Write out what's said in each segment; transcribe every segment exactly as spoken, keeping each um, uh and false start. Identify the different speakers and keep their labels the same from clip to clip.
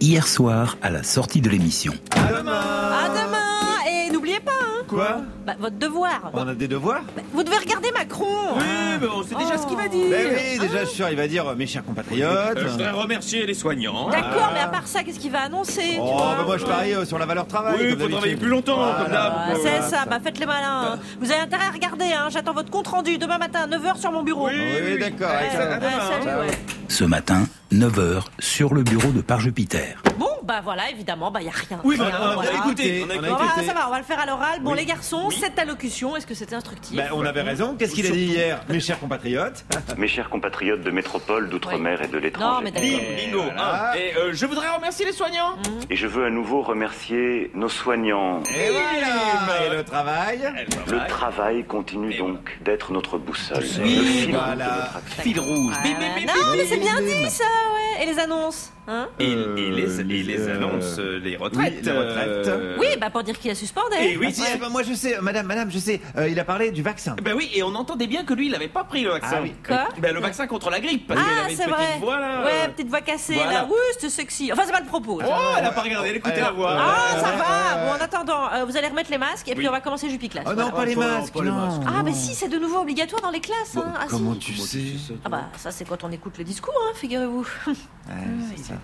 Speaker 1: hier soir à la sortie de l'émission.
Speaker 2: À demain.
Speaker 3: À demain. Et n'oubliez pas, hein.
Speaker 2: Quoi?
Speaker 3: Bah, votre devoir.
Speaker 2: On a des devoirs?
Speaker 3: Bah, vous devez regarder Macron.
Speaker 2: Oui, mais on sait déjà
Speaker 3: Oh.
Speaker 2: ce qu'il va dire. Mais oui, déjà, je suis sûr, il va dire, mes chers compatriotes.
Speaker 4: Euh, je voudrais remercier les soignants.
Speaker 3: D'accord,
Speaker 2: Ah.
Speaker 3: mais à part ça, qu'est-ce qu'il va annoncer tu
Speaker 2: Oh,
Speaker 3: vois
Speaker 2: bah moi, je parie euh, sur la valeur travail.
Speaker 4: Oui,
Speaker 2: comme
Speaker 4: faut
Speaker 2: d'habitude.
Speaker 4: travailler plus longtemps,
Speaker 2: Voilà.
Speaker 4: comme d'hab.
Speaker 3: Ah,
Speaker 4: Ouais,
Speaker 3: c'est
Speaker 4: voilà,
Speaker 3: ça, bah faites les malins. hein. Vous avez intérêt à regarder, hein. J'attends votre compte rendu demain matin à neuf heures sur mon bureau.
Speaker 4: Oui,
Speaker 2: Oui, oui, d'accord.
Speaker 3: Ouais,
Speaker 2: avec ça.
Speaker 3: ouais, salut, ouais.
Speaker 1: Ce matin, neuf heures, sur le bureau de Parjupiter.
Speaker 3: Bon, bah voilà, évidemment, bah y a rien.
Speaker 4: Oui,
Speaker 3: Rien,
Speaker 4: bah, on a
Speaker 3: voilà.
Speaker 4: écouté.
Speaker 2: On a
Speaker 3: Bon,
Speaker 2: écouté.
Speaker 3: bah, ça va, on va le faire à l'oral. Bon,
Speaker 2: Oui.
Speaker 3: les garçons,
Speaker 4: Oui.
Speaker 3: cette allocution, est-ce que c'était instructif?
Speaker 2: Bah, on avait raison. Qu'est-ce qu'il a dit hier, mes chers compatriotes?
Speaker 5: Mes chers compatriotes de métropole, d'outre-mer et de
Speaker 3: Non,
Speaker 5: l'étranger.
Speaker 3: mais d'accord.
Speaker 4: Bingo.
Speaker 2: Voilà.
Speaker 4: hein. Et euh, je voudrais remercier les soignants.
Speaker 5: Et je veux à nouveau remercier nos soignants.
Speaker 2: Et voilà. Et le travail?
Speaker 5: Le travail continue donc d'être notre boussole.
Speaker 4: Oui,
Speaker 5: le fil
Speaker 2: voilà.
Speaker 5: rouge de notre action.
Speaker 4: Fil rouge.
Speaker 3: Ah,
Speaker 4: Bim, bim, bim,
Speaker 3: non,
Speaker 4: bim,
Speaker 3: mais c'est bien
Speaker 2: bim,
Speaker 3: dit
Speaker 2: bim.
Speaker 3: ça, ouais. Et les annonces, hein?
Speaker 4: Et, et les, et les
Speaker 2: Euh,
Speaker 4: annonces, euh, les retraites.
Speaker 2: oui, les retraites.
Speaker 4: euh,
Speaker 3: Oui, bah pour dire qu'il a suspendé.
Speaker 4: Et oui,
Speaker 2: Ah, si,
Speaker 4: c'est-
Speaker 2: eh ben, moi je sais, madame, madame, je sais, euh, il a parlé du vaccin.
Speaker 4: Ben oui, et on entendait bien que lui, il avait pas pris le vaccin.
Speaker 2: Ah oui.
Speaker 3: Quoi?
Speaker 4: Ben le vaccin contre la grippe, parce qu'il
Speaker 3: Ah,
Speaker 4: avait une
Speaker 3: c'est
Speaker 4: petite
Speaker 3: vrai.
Speaker 4: voix là.
Speaker 3: Ouais,
Speaker 4: euh.
Speaker 3: petite voix cassée
Speaker 4: Voilà.
Speaker 3: là. Oui, c'était sexy. Enfin, c'est pas le propos.
Speaker 4: Oh, elle a pas regardé, elle écoutait
Speaker 2: Ouais.
Speaker 4: la voix.
Speaker 3: Ah, ça
Speaker 2: ouais,
Speaker 3: va.
Speaker 2: ouais,
Speaker 3: Bon,
Speaker 2: ouais.
Speaker 3: en attendant, euh, vous allez remettre les masques et puis
Speaker 4: Oui.
Speaker 3: on va commencer Jupiclass.
Speaker 2: Oh non,
Speaker 3: Voilà.
Speaker 2: pas les
Speaker 4: pas-
Speaker 2: masques,
Speaker 4: pas les
Speaker 2: non.
Speaker 4: masques.
Speaker 3: Ah, mais si, c'est de nouveau obligatoire dans les classes. Hein. Ah, si.
Speaker 2: Comment tu sais?
Speaker 3: Ah bah ça c'est quand on écoute le discours, hein, figurez-vous.
Speaker 2: Ouais, c'est ça.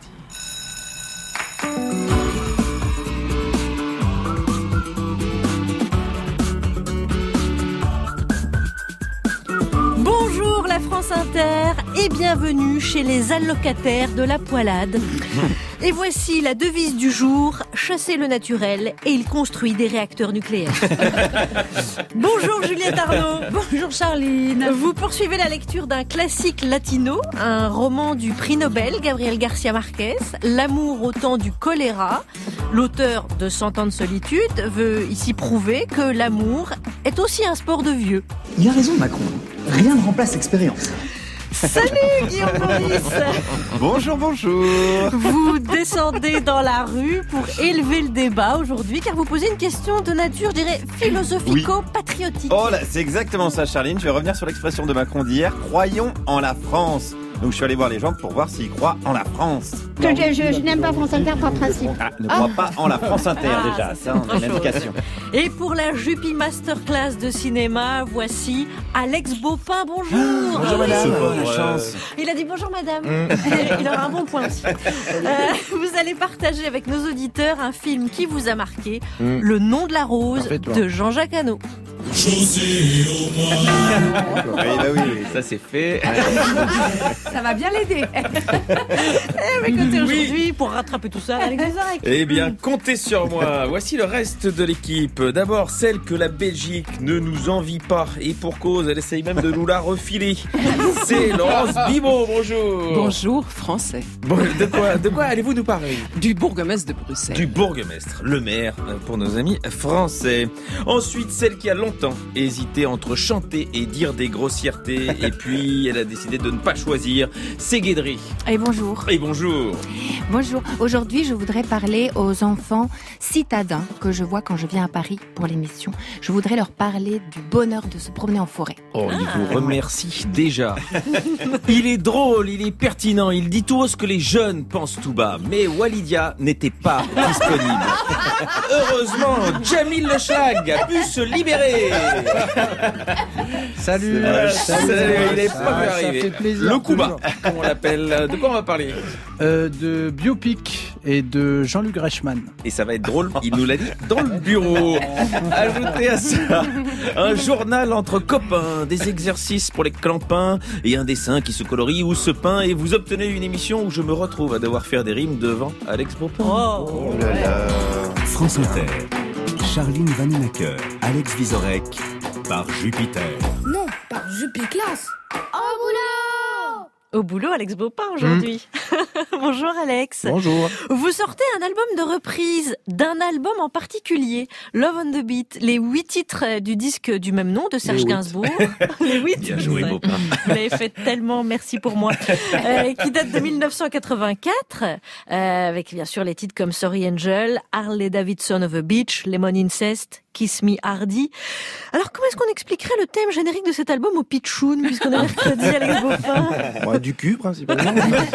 Speaker 3: Bonjour la France Inter et bienvenue chez les allocataires de la poilade. Et voici la devise du jour, chasser le naturel et il construit des réacteurs nucléaires. Bonjour Juliette Arnaud.
Speaker 6: Bonjour Charline.
Speaker 3: Vous poursuivez la lecture d'un classique latino, un roman du prix Nobel, Gabriel Garcia Marquez, L'amour au temps du choléra. L'auteur de Cent ans de solitude veut ici prouver que l'amour est aussi un sport de vieux.
Speaker 7: Il a raison, Macron. Rien ne remplace l'expérience.
Speaker 3: Salut Guillaume Maurice.
Speaker 2: Bonjour, bonjour.
Speaker 3: Vous descendez dans la rue pour élever le débat aujourd'hui car vous posez une question de nature, je dirais, philosophico-patriotique.
Speaker 2: Oh là, c'est exactement ça, Charline. Je vais revenir sur l'expression de Macron d'hier. Croyons en la France. Donc je suis allé voir les gens pour voir s'ils croient en la France.
Speaker 6: Je, je- je- je n'aime pas France Inter par principe.
Speaker 2: Ah, ne crois pas en la France Inter
Speaker 3: Ah,
Speaker 2: déjà,
Speaker 3: c'est
Speaker 2: ça, on
Speaker 3: autre
Speaker 2: a
Speaker 3: chose.
Speaker 2: l'indication.
Speaker 3: Et pour la Jupi Masterclass de cinéma, voici Alex Baupin, bonjour.
Speaker 2: Bonjour madame,
Speaker 4: c'est pas
Speaker 2: la
Speaker 4: vrai.
Speaker 2: chance.
Speaker 3: Il a dit bonjour madame. Il aura un bon point aussi. Euh, vous allez partager avec nos auditeurs un film qui vous a marqué, Le nom de la rose de Jean-Jacques Hano.
Speaker 2: Oui, bah oui, oui.
Speaker 4: Ça c'est fait.
Speaker 6: Ça va bien l'aider.
Speaker 3: Eh, mais écoutez, aujourd'hui, pour rattraper tout ça, Alex Vizorek.
Speaker 4: Eh bien, comptez sur moi. Voici le reste de l'équipe. D'abord, celle que la Belgique ne nous envie pas. Et pour cause, elle essaye même de nous la refiler. C'est Laurence Bimot, bonjour.
Speaker 8: Bonjour, français.
Speaker 4: Bon, de quoi, de quoi allez-vous nous parler?
Speaker 8: Du bourgmestre de Bruxelles.
Speaker 4: Du bourgmestre, le maire, pour nos amis français. Ensuite, celle qui a longtemps hésité entre chanter et dire des grossièretés. Et puis, elle a décidé de ne pas choisir. C'est Guédry.
Speaker 9: Et bonjour.
Speaker 4: Et bonjour.
Speaker 9: Bonjour. Aujourd'hui, je voudrais parler aux enfants citadins que je vois quand je viens à Paris pour l'émission. Je voudrais leur parler du bonheur de se promener en forêt.
Speaker 4: Oh, il vous remercie déjà. Il est drôle, il est pertinent, il dit tout haut ce que les jeunes pensent tout bas. Mais Walidia n'était pas disponible. Heureusement, Jamil Le Chag a pu se libérer.
Speaker 10: Salut,
Speaker 4: Euh,
Speaker 10: salut,
Speaker 4: salut, il est
Speaker 10: ça-
Speaker 4: pas pu
Speaker 10: ça
Speaker 4: arriver.
Speaker 10: fait plaisir,
Speaker 4: Le Kuba,
Speaker 10: toujours.
Speaker 4: comme on l'appelle. De quoi on va parler?
Speaker 10: Euh, de biopic et de Jean-Luc Reichmann.
Speaker 4: Et ça va être drôle, il nous l'a dit dans le bureau. Ajoutez à ça un journal entre copains, des exercices pour les clampins et un dessin qui se colorie ou se peint et vous obtenez une émission où je me retrouve à devoir faire des rimes devant Alex Baupin.
Speaker 3: Oh.
Speaker 2: Oh là là.
Speaker 11: France Inter, Charline Vanhoenacker, Alex Vizorek, par Jupiter.
Speaker 6: Non, par Jupiclass. Au boulot.
Speaker 3: Au boulot, Alex Baupin aujourd'hui. Bonjour Alex.
Speaker 10: Bonjour.
Speaker 3: Vous sortez un album de reprise d'un album en particulier, Love on the Beat, les huit titres du disque du même nom de Serge
Speaker 10: huit.
Speaker 3: Gainsbourg. Les huit.
Speaker 4: Bien joué,
Speaker 3: Ouais.
Speaker 4: Baupin.
Speaker 3: Vous l'avez fait tellement, merci pour moi. Euh, qui date de dix-neuf cent quatre-vingt-quatre, euh, avec bien sûr les titres comme Sorry Angel, Harley Davidson of a Beach, Lemon Incest, Kiss Me Hardy. Alors comment est-ce qu'on expliquerait le thème générique de cet album au pitchoun, puisqu'on est mercredi, Alex Baupin?
Speaker 10: Ouais, du cul, principalement.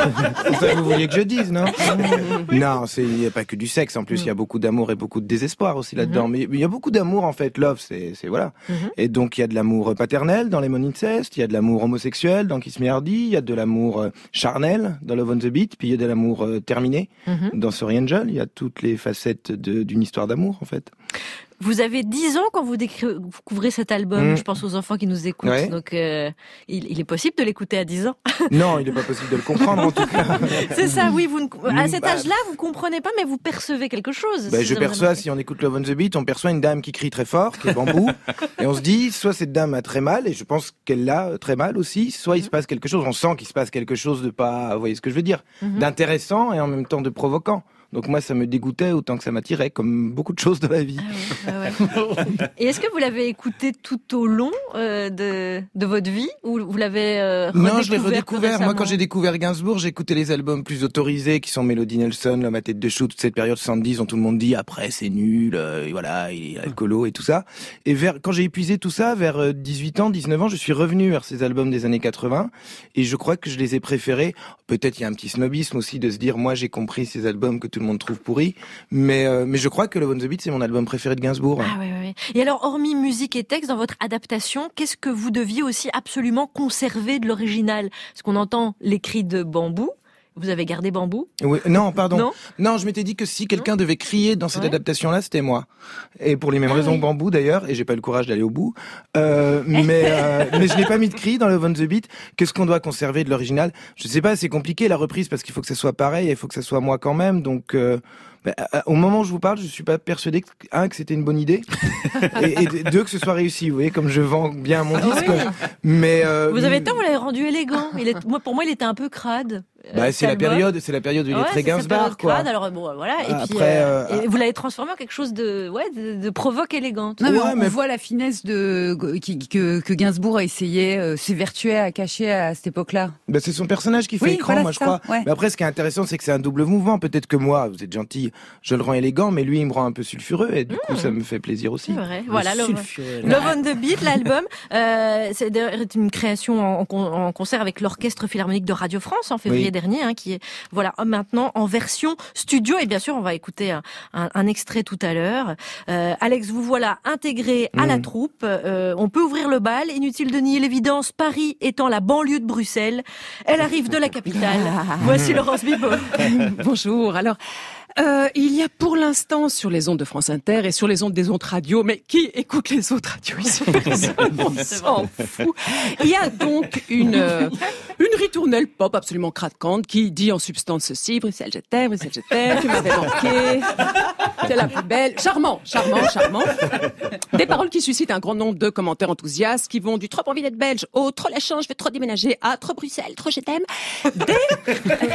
Speaker 12: C'est ça que vous vouliez que je dise, non? Non, c'est, il n'y a pas que du sexe. En plus, il y a beaucoup d'amour et beaucoup de désespoir aussi là-dedans. Mm-hmm. Mais il y a beaucoup d'amour, en fait. Love, c'est, c'est voilà. Mm-hmm. Et donc, il y a de l'amour paternel dans Lemon Incest, il y a de l'amour homosexuel dans Kiss Me Hardy, il y a de l'amour euh, charnel dans Love on the Beat, puis il y a de l'amour euh, terminé mm-hmm. dans Sorry Angel. Il y a toutes les facettes de, d'une histoire d'amour, en fait.
Speaker 3: Vous avez dix ans quand vous découvrez cet album, mmh. je pense aux enfants qui nous écoutent, ouais. donc euh, il, il est possible de l'écouter à dix ans.
Speaker 12: Non, il n'est pas possible de le comprendre en tout cas.
Speaker 3: C'est ça, oui, vous ne, à cet âge-là, vous comprenez pas, mais vous percevez quelque chose.
Speaker 12: Bah, je perçois, si on écoute Love on the Beat, on perçoit une dame qui crie très fort, qui est Bambou, et on se dit, soit cette dame a très mal, et je pense qu'elle l'a très mal aussi, soit mmh. il se passe quelque chose, on sent qu'il se passe quelque chose de pas, vous voyez ce que je veux dire, mmh. d'intéressant et en même temps de provoquant. Donc moi, ça me dégoûtait autant que ça m'attirait, comme beaucoup de choses de la vie.
Speaker 3: Ah ouais, ah ouais. Et est-ce que vous l'avez écouté tout au long euh, de, de votre vie, ou vous l'avez euh, redécouvert?
Speaker 12: Non, je l'ai redécouvert. Moi, quand j'ai découvert Gainsbourg, j'ai écouté les albums plus autorisés, qui sont Melody Nelson, L'homme à tête de chou, toute cette période soixante-dix, dont tout le monde dit après c'est nul, euh, et voilà, il est alcoolo et tout ça. Et vers, quand j'ai épuisé tout ça, vers dix-huit ans, dix-neuf ans, je suis revenu vers ces albums des années quatre-vingts, et je crois que je les ai préférés. Peut-être il y a un petit snobisme aussi de se dire, moi j'ai compris ces albums que tout le monde trouve pourris, mais euh, mais je crois que Love on the Beat c'est mon album préféré de Gainsbourg.
Speaker 3: Ah oui, oui, oui. Et alors, hormis musique et texte, dans votre adaptation, qu'est-ce que vous deviez aussi absolument conserver de l'original? Parce qu'on entend les cris de Bambou. Vous avez gardé Bambou?
Speaker 12: Oui, non, pardon. Non, non je m'étais dit que si quelqu'un devait crier dans cette ouais. adaptation-là, c'était moi. Et pour les mêmes ah, raisons oui. Bambou d'ailleurs, et j'ai pas eu le courage d'aller au bout. Euh, mais euh, mais je n'ai pas mis de cri dans Love on the Beat. Qu'est-ce qu'on doit conserver de l'original? Je sais pas, c'est compliqué la reprise parce qu'il faut que ça soit pareil, et il faut que ça soit moi quand même. Donc euh, bah, au moment où je vous parle, je suis pas persuadé que, un, que c'était une bonne idée, et, et deux, que ce soit réussi. Vous voyez, comme je vends bien mon disque. Oui. Mais euh,
Speaker 3: vous avez tort, vous l'avez rendu élégant. Il est, moi, pour moi, il était un peu crade.
Speaker 12: Bah, c'est la période, c'est la période où il
Speaker 3: ouais,
Speaker 12: est très Gainsbourg, quoi.
Speaker 3: Crade, alors bon, voilà. Et
Speaker 12: Après,
Speaker 3: puis, euh, euh, et vous l'avez transformé en quelque chose de, ouais, de, de provoque élégante.
Speaker 8: Non, mais
Speaker 3: ouais,
Speaker 8: on, mais on voit la finesse de qui, que, que Gainsbourg a essayé, euh, s'évertuait à cacher à cette époque-là.
Speaker 12: Bah, c'est son personnage qui fait oui, écran,
Speaker 8: voilà,
Speaker 12: moi, je
Speaker 8: ça,
Speaker 12: crois.
Speaker 8: Ouais.
Speaker 12: Mais après, ce qui est intéressant, c'est que c'est un double mouvement. Peut-être que moi, vous êtes gentil, je le rends élégant, mais lui, il me rend un peu sulfureux, et du mmh. coup, ça me fait plaisir aussi.
Speaker 3: C'est vrai. Voilà, Love, Love on the Beat, l'album, euh, c'est une création en, en concert avec l'Orchestre Philharmonique de Radio France en février oui. dernier, hein, qui est voilà maintenant en version studio, et bien sûr on va écouter un, un, un extrait tout à l'heure. Euh, Alex, vous voilà intégré à mmh. la troupe. Euh, on peut ouvrir le bal. Inutile de nier l'évidence. Paris étant la banlieue de Bruxelles, elle arrive de la capitale. Voici Laurence Bibot.
Speaker 8: Bonjour. Alors. Euh, il y a pour l'instant sur les ondes de France Inter et sur les ondes des autres radios, mais qui écoute les autres radios ici? Personne, on s'en fout. Il y a donc une euh, une ritournelle pop absolument craquante qui dit en substance ceci: Bruxelles je t'aime, Bruxelles je t'aime, tu m'avais manqué, t'es la plus belle. Charmant, charmant, charmant. Des paroles qui suscitent un grand nombre de commentaires enthousiastes qui vont du trop envie d'être belge au trop la chance, je vais trop déménager à trop Bruxelles, trop je t'aime. Des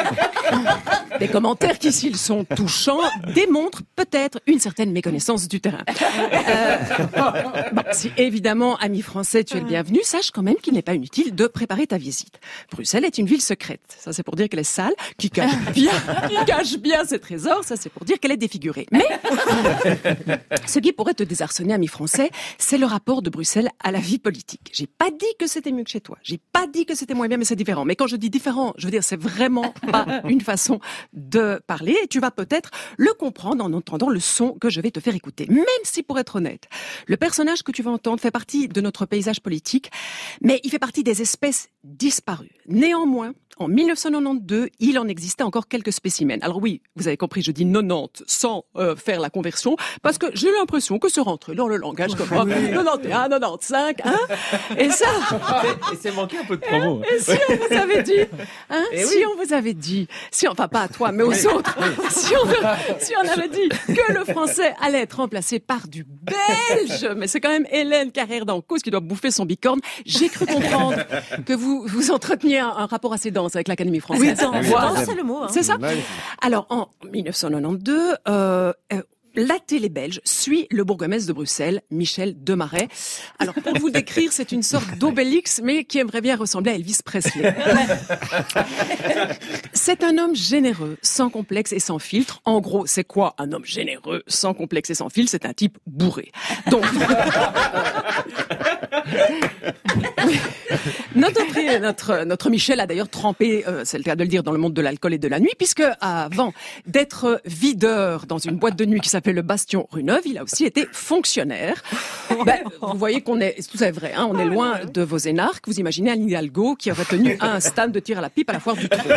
Speaker 8: des commentaires qui, s'ils sont touchants, démontre peut-être une certaine méconnaissance du terrain. Euh, bon, si évidemment, ami français, tu es le bienvenu, sache quand même qu'il n'est pas inutile de préparer ta visite. Bruxelles est une ville secrète. Ça, c'est pour dire qu'elle est sale, qui cache bien, qui cache bien ses trésors. Ça, c'est pour dire qu'elle est défigurée. Mais ce qui pourrait te désarçonner, ami français, c'est le rapport de Bruxelles à la vie politique. J'ai pas dit que c'était mieux que chez toi. J'ai pas dit que c'était moins bien, mais c'est différent. Mais quand je dis différent, je veux dire, c'est vraiment pas une façon de parler. Et tu vas peut-être le comprendre en entendant le son que je vais te faire écouter. Même si, pour être honnête, le personnage que tu vas entendre fait partie de notre paysage politique, mais il fait partie des espèces disparues. Néanmoins, en mille neuf cent quatre-vingt-douze, il en existait encore quelques spécimens. Alors oui, vous avez compris, je dis quatre-vingt-dix sans euh, faire la conversion, parce que j'ai l'impression que c'est rentré dans le langage comme ça. quatre-vingt-onze, quatre-vingt-quinze, hein. Et ça...
Speaker 4: Et c'est manqué un peu de promo.
Speaker 8: Et si on vous avait dit, hein, et si oui. on vous avait dit, si enfin pas à toi, mais aux oui. autres, oui. si, on, si on avait dit que le français allait être remplacé par du belge, mais c'est quand même Hélène Carrère d'Ancos qui doit bouffer son bicorne, j'ai cru comprendre que vous, vous entreteniez un, un rapport assez dense avec l'Académie française.
Speaker 3: Oui, dense, voilà. C'est le mot. Hein.
Speaker 8: C'est ça. Alors, en mille neuf cent quatre-vingt-douze, euh, euh, la télé belge suit le bourgmestre de Bruxelles, Michel Demarais. Alors, pour vous décrire, c'est une sorte d'Obélix, mais qui aimerait bien ressembler à Elvis Presley. C'est un homme généreux, sans complexe et sans filtre. En gros, c'est quoi un homme généreux, sans complexe et sans filtre? C'est un type bourré. Donc... Notre, notre, notre Michel a d'ailleurs trempé, euh, c'est le cas de le dire, dans le monde de l'alcool et de la nuit, puisque avant d'être videur dans une boîte de nuit qui s'appelait le Bastion rue Neuve, il a aussi été fonctionnaire. Ben, vous voyez qu'on est, tout ça est vrai, hein, on est loin de vos énarques. Vous imaginez un Hidalgo qui aurait tenu un stand de tir à la pipe à la foire du Trône.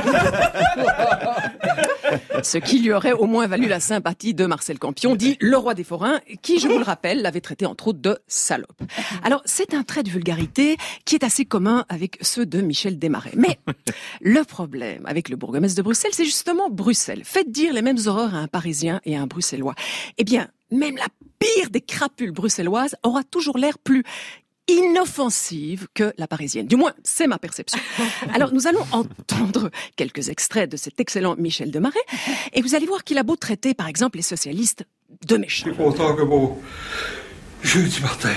Speaker 8: Ce qui lui aurait au moins valu la sympathie de Marcel Campion, dit le roi des forains, qui, je vous le rappelle, l'avait traité entre autres de salope. Alors, c'est un trait de vulgarité qui est assez commun avec ceux de Michel Desmarais. Mais le problème avec le bourgmestre de Bruxelles, c'est justement Bruxelles. Faites dire les mêmes horreurs à un Parisien et à un Bruxellois. Eh bien, même la pire des crapules bruxelloises aura toujours l'air plus inoffensive que la parisienne. Du moins, c'est ma perception. Alors, nous allons entendre quelques extraits de cet excellent Michel Desmarais, et vous allez voir qu'il a beau traiter, par exemple, les socialistes de méchants.
Speaker 13: Je suis content que mon jeudi matin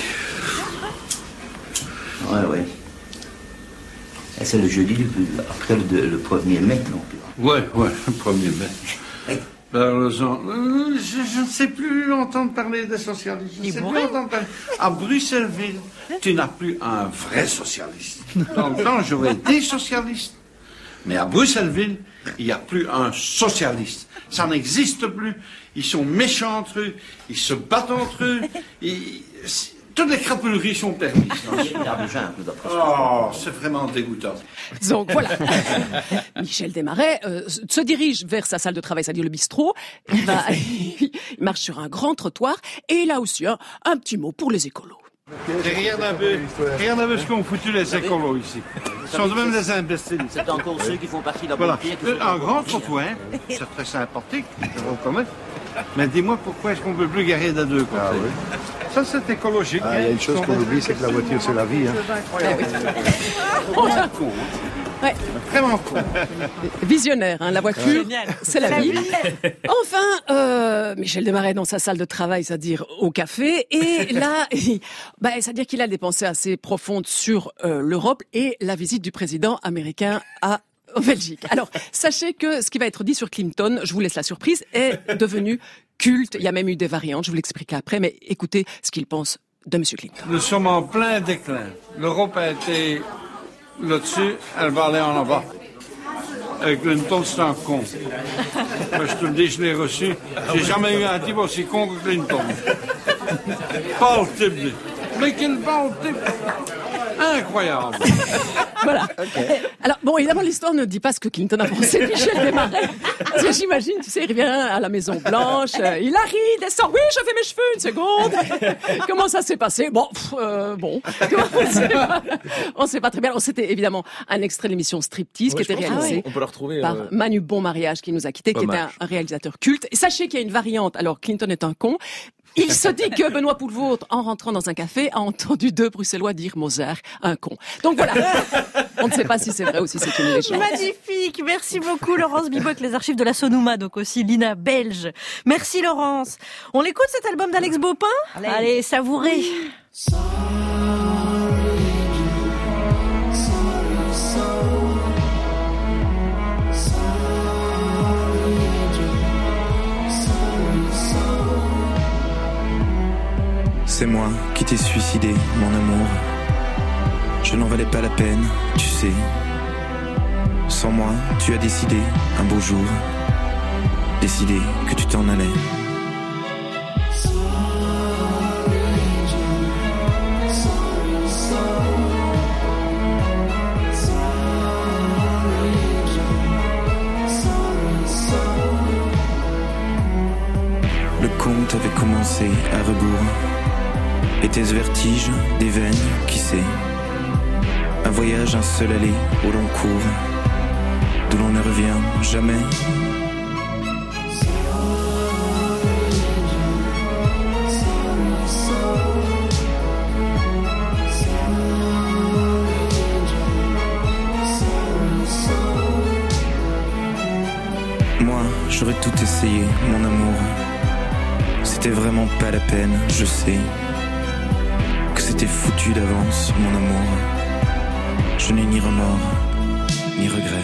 Speaker 14: Ouais, ouais. Et c'est le jeudi après le, le premier mai, non plus.
Speaker 13: Ouais, ouais, le premier mai. Parlons-en. Euh, je, je ne sais plus entendre parler des socialistes. Je ne sais plus entendre parler. À Bruxelles-Ville, tu n'as plus un vrai socialiste. Dans le temps, j'aurais été socialiste. Mais à Bruxelles-Ville, il n'y a plus un socialiste. Ça n'existe plus. Ils sont méchants entre eux. Ils se battent entre eux. Ils... Toutes les crapuleries sont permises. Oh, c'est vraiment dégoûtant.
Speaker 8: Donc voilà, Michel Desmarais euh, se dirige vers sa salle de travail, c'est-à-dire le bistrot. Il, va, il marche sur un grand trottoir et il a aussi un, un petit mot pour les écolos.
Speaker 13: Regarde un peu, regarde un peu ce qu'ont foutu les écolos ici. Ce sont même des imbéciles.
Speaker 14: C'est encore ceux qui font partie de la
Speaker 13: voilà.
Speaker 14: bonne
Speaker 13: Un grand trottoir, c'est très sympathique, je reconnais. Mais dis-moi pourquoi est-ce qu'on ne peut plus garer de deux côtés? Ah, oui. Ça, c'est écologique.
Speaker 15: Ah, il y a une chose qu'on oublie, c'est que la voiture, c'est la vie. Hein.
Speaker 8: Vraiment con. Ouais.
Speaker 13: Vraiment con.
Speaker 8: Visionnaire, hein, la voiture,
Speaker 3: Génial.
Speaker 8: c'est la vie. Enfin, euh, Michel Desmarais dans sa salle de travail, c'est-à-dire au café, et là, il, bah, c'est-à-dire qu'il a des pensées assez profondes sur euh, l'Europe et la visite du président américain à en Belgique. Alors, sachez que ce qui va être dit sur Clinton, je vous laisse la surprise, est devenu culte. Il y a même eu des variantes, je vous l'expliquerai après, mais écoutez ce qu'il pense de M. Clinton.
Speaker 13: Nous sommes en plein déclin. L'Europe a été là-dessus, elle va aller en bas. Avec Clinton, c'est un con. Moi, je te le dis, je l'ai reçu. J'ai jamais eu un type aussi con que Clinton. Pas le type de... Mais quel pas le type... Incroyable.
Speaker 8: Voilà. Okay. Alors, bon, évidemment, l'histoire ne dit pas ce que Clinton a pensé de Michel Desmarais. Parce que j'imagine, tu sais, il revient à la Maison Blanche, euh, il arrive, descend, oui, je fais mes cheveux, une seconde. Comment ça s'est passé? Bon, pff, euh, bon. On ne sait pas très bien. C'était évidemment un extrait de l'émission Striptease
Speaker 4: ouais,
Speaker 8: qui était réalisé
Speaker 4: on peut le retrouver,
Speaker 8: par
Speaker 4: euh...
Speaker 8: Manu Bon Mariage qui nous a quittés, qui était un, un réalisateur culte. Et sachez qu'il y a une variante. Alors, Clinton est un con. Il se dit que Benoît Poelvoorde, en rentrant dans un café, a entendu deux Bruxellois dire Mozart, un con. Donc voilà. On ne sait pas si c'est vrai ou si c'est une légende.
Speaker 3: Magnifique. Merci beaucoup, Laurence Bibot, avec les archives de la Sonouma, donc aussi l'I N A belge. Merci, Laurence. On écoute cet album d'Alex Baupin? Allez, Allez savourez. Oui.
Speaker 16: C'est moi qui t'ai suicidé, mon amour. Je n'en valais pas la peine, tu sais. Sans moi, tu as décidé, un beau jour, décidé que tu t'en allais. Le conte avait commencé à rebours. Était-ce vertige, des veines, qui sait? Un voyage, un seul aller, au long cours, d'où l'on ne revient jamais. Moi, j'aurais tout essayé, mon amour. C'était vraiment pas la peine, je sais. Que c'était foutu d'avance, mon amour. Je n'ai ni remords, ni regrets.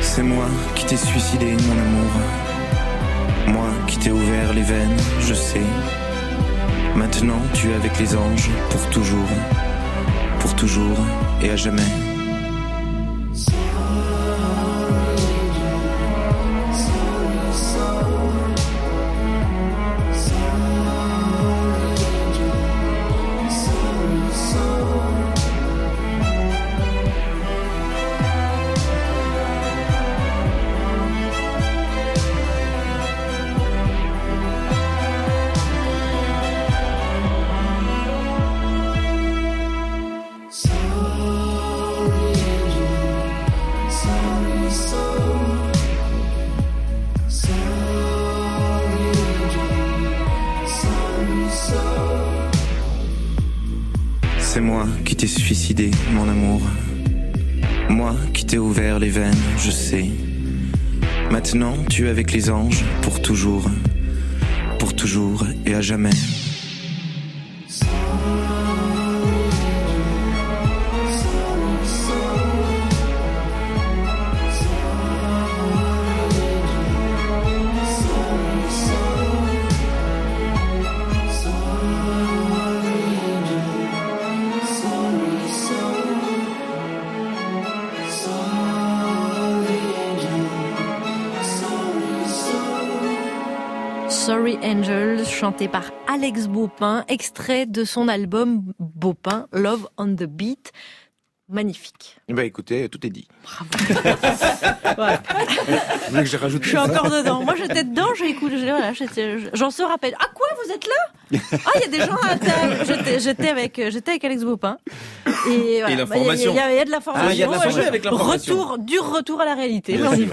Speaker 16: C'est moi qui t'ai suicidé, mon amour. Moi qui t'ai ouvert les veines, je sais. Maintenant tu es avec les anges pour toujours. Pour toujours et à jamais. C'est moi qui t'ai suicidé, mon amour. Moi qui t'ai ouvert les veines, je sais. Maintenant, tu es avec les anges pour toujours. Pour toujours et à jamais.
Speaker 3: Sorry Angel, chanté par Alex Baupin, extrait de son album Baupin, Love on the Beat. Magnifique.
Speaker 12: Bah écoutez, tout est dit.
Speaker 3: Bravo.
Speaker 12: Ouais. Vous voulez que je rajoute
Speaker 3: Je suis encore dedans. Moi j'étais dedans, j'écoute, voilà, j'en sors à peine. Ah quoi, vous êtes là? Ah, il y a des gens à la table. J'étais, j'étais avec, j'étais avec Alex Baupin. Et, voilà.
Speaker 4: Et l'information.
Speaker 3: Il y, y, y, y a de l'information.
Speaker 4: Ah, il y a de l'information avec l'information.
Speaker 3: Retour, dur retour à la réalité. Là, on y va.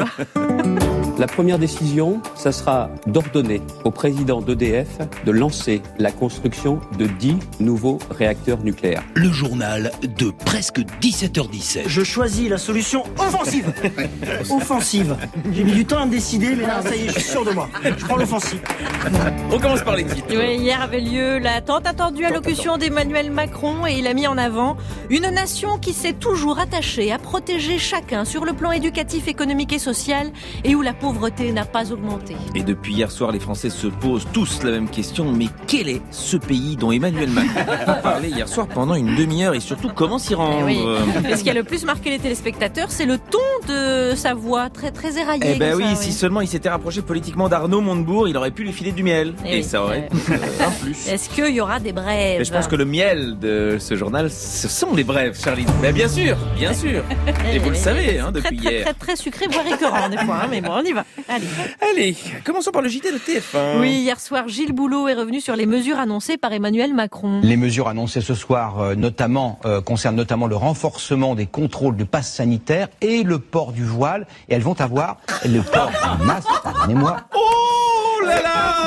Speaker 17: La première décision, ça sera d'ordonner au président d'E D F de lancer la construction de dix nouveaux réacteurs nucléaires.
Speaker 1: Le journal de presque dix-sept heures dix-sept.
Speaker 18: Je choisis la solution offensive. Offensive. J'ai mis du temps à me décider, mais là, ça y est, je suis sûr de moi. Je prends l'offensive.
Speaker 4: On commence par les titres.
Speaker 3: Oui, hier avait lieu la tant attendue allocution d'Emmanuel Macron et il a mis en avant une nation qui s'est toujours attachée à protéger chacun sur le plan éducatif, économique et social et où la pauvreté n'a pas augmenté.
Speaker 4: Et depuis hier soir, les Français se posent tous la même question. Mais quel est ce pays dont Emmanuel Macron a parlé hier soir pendant une demi-heure et surtout comment s'y rendre?
Speaker 3: Eh oui. Et ce qui a le plus marqué les téléspectateurs, c'est le ton de sa voix, très très éraillé.
Speaker 4: Eh ben oui,
Speaker 3: ça,
Speaker 4: si
Speaker 3: oui.
Speaker 4: seulement il s'était rapproché politiquement d'Arnaud Montebourg, il aurait pu lui filer du miel.
Speaker 3: Eh
Speaker 4: et
Speaker 3: oui.
Speaker 4: ça aurait été un plus.
Speaker 3: Est-ce qu'il y aura des brèves?
Speaker 4: Mais je pense que le miel de ce journal, ce sont les brèves, Charline. Mais bien sûr, bien sûr. Et vous le savez, hein, depuis
Speaker 3: très,
Speaker 4: hier.
Speaker 3: Très, très, très sucré, voire écœurant des fois. Hein, mais bon, on y va. Allez.
Speaker 4: Allez, commençons par le J T de T F un.
Speaker 3: Oui, hier soir, Gilles Boulot est revenu sur les mesures annoncées par Emmanuel Macron.
Speaker 19: Les mesures annoncées ce soir euh, notamment euh, concernent notamment le renforcement des contrôles du pass sanitaire et le port du voile. Et elles vont avoir le port du masque, pardonnez-moi.
Speaker 4: Oh là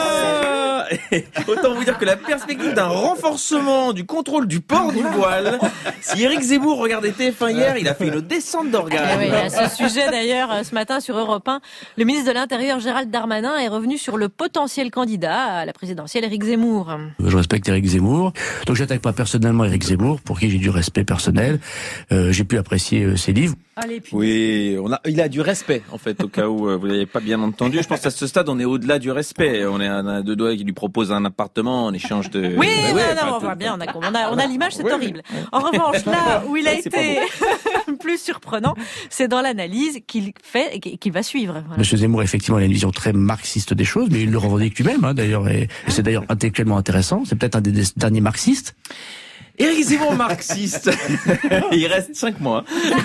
Speaker 4: là! Autant vous dire que la perspective d'un renforcement du contrôle du port du voile, si Éric Zemmour regardait T F un hier, il a fait une descente d'organes.
Speaker 3: Eh oui, à ce sujet d'ailleurs, ce matin sur Europe un, le ministre de l'Intérieur Gérald Darmanin est revenu sur le potentiel candidat à la présidentielle Éric Zemmour.
Speaker 20: Je respecte Éric Zemmour, donc j'attaque pas personnellement Éric Zemmour, pour qui j'ai du respect personnel. Euh, j'ai pu apprécier euh, ses livres.
Speaker 3: Allez, puis...
Speaker 4: Oui, on a, il a du respect en fait, au cas où euh, vous n'avez pas bien entendu. Je pense qu'à ce stade, on est au-delà du respect. On est à, à deux doigts qui lui propose un appartement en échange de...
Speaker 3: Oui,
Speaker 4: bah,
Speaker 3: non,
Speaker 4: ouais,
Speaker 3: non,
Speaker 4: enfin,
Speaker 3: on voit bien, on a, on a, on a l'image, c'est
Speaker 4: ouais,
Speaker 3: horrible. En revanche, là où il a
Speaker 4: ouais,
Speaker 3: été plus surprenant, c'est dans l'analyse qu'il fait et qu'il va suivre. Voilà.
Speaker 20: Monsieur Zemmour, effectivement, il a une vision très marxiste des choses, mais il le revendique lui-même, hein, d'ailleurs, et, et c'est d'ailleurs intellectuellement intéressant. C'est peut-être un des, des derniers marxistes.
Speaker 4: Éric Zemmour marxiste. Il reste cinq mois.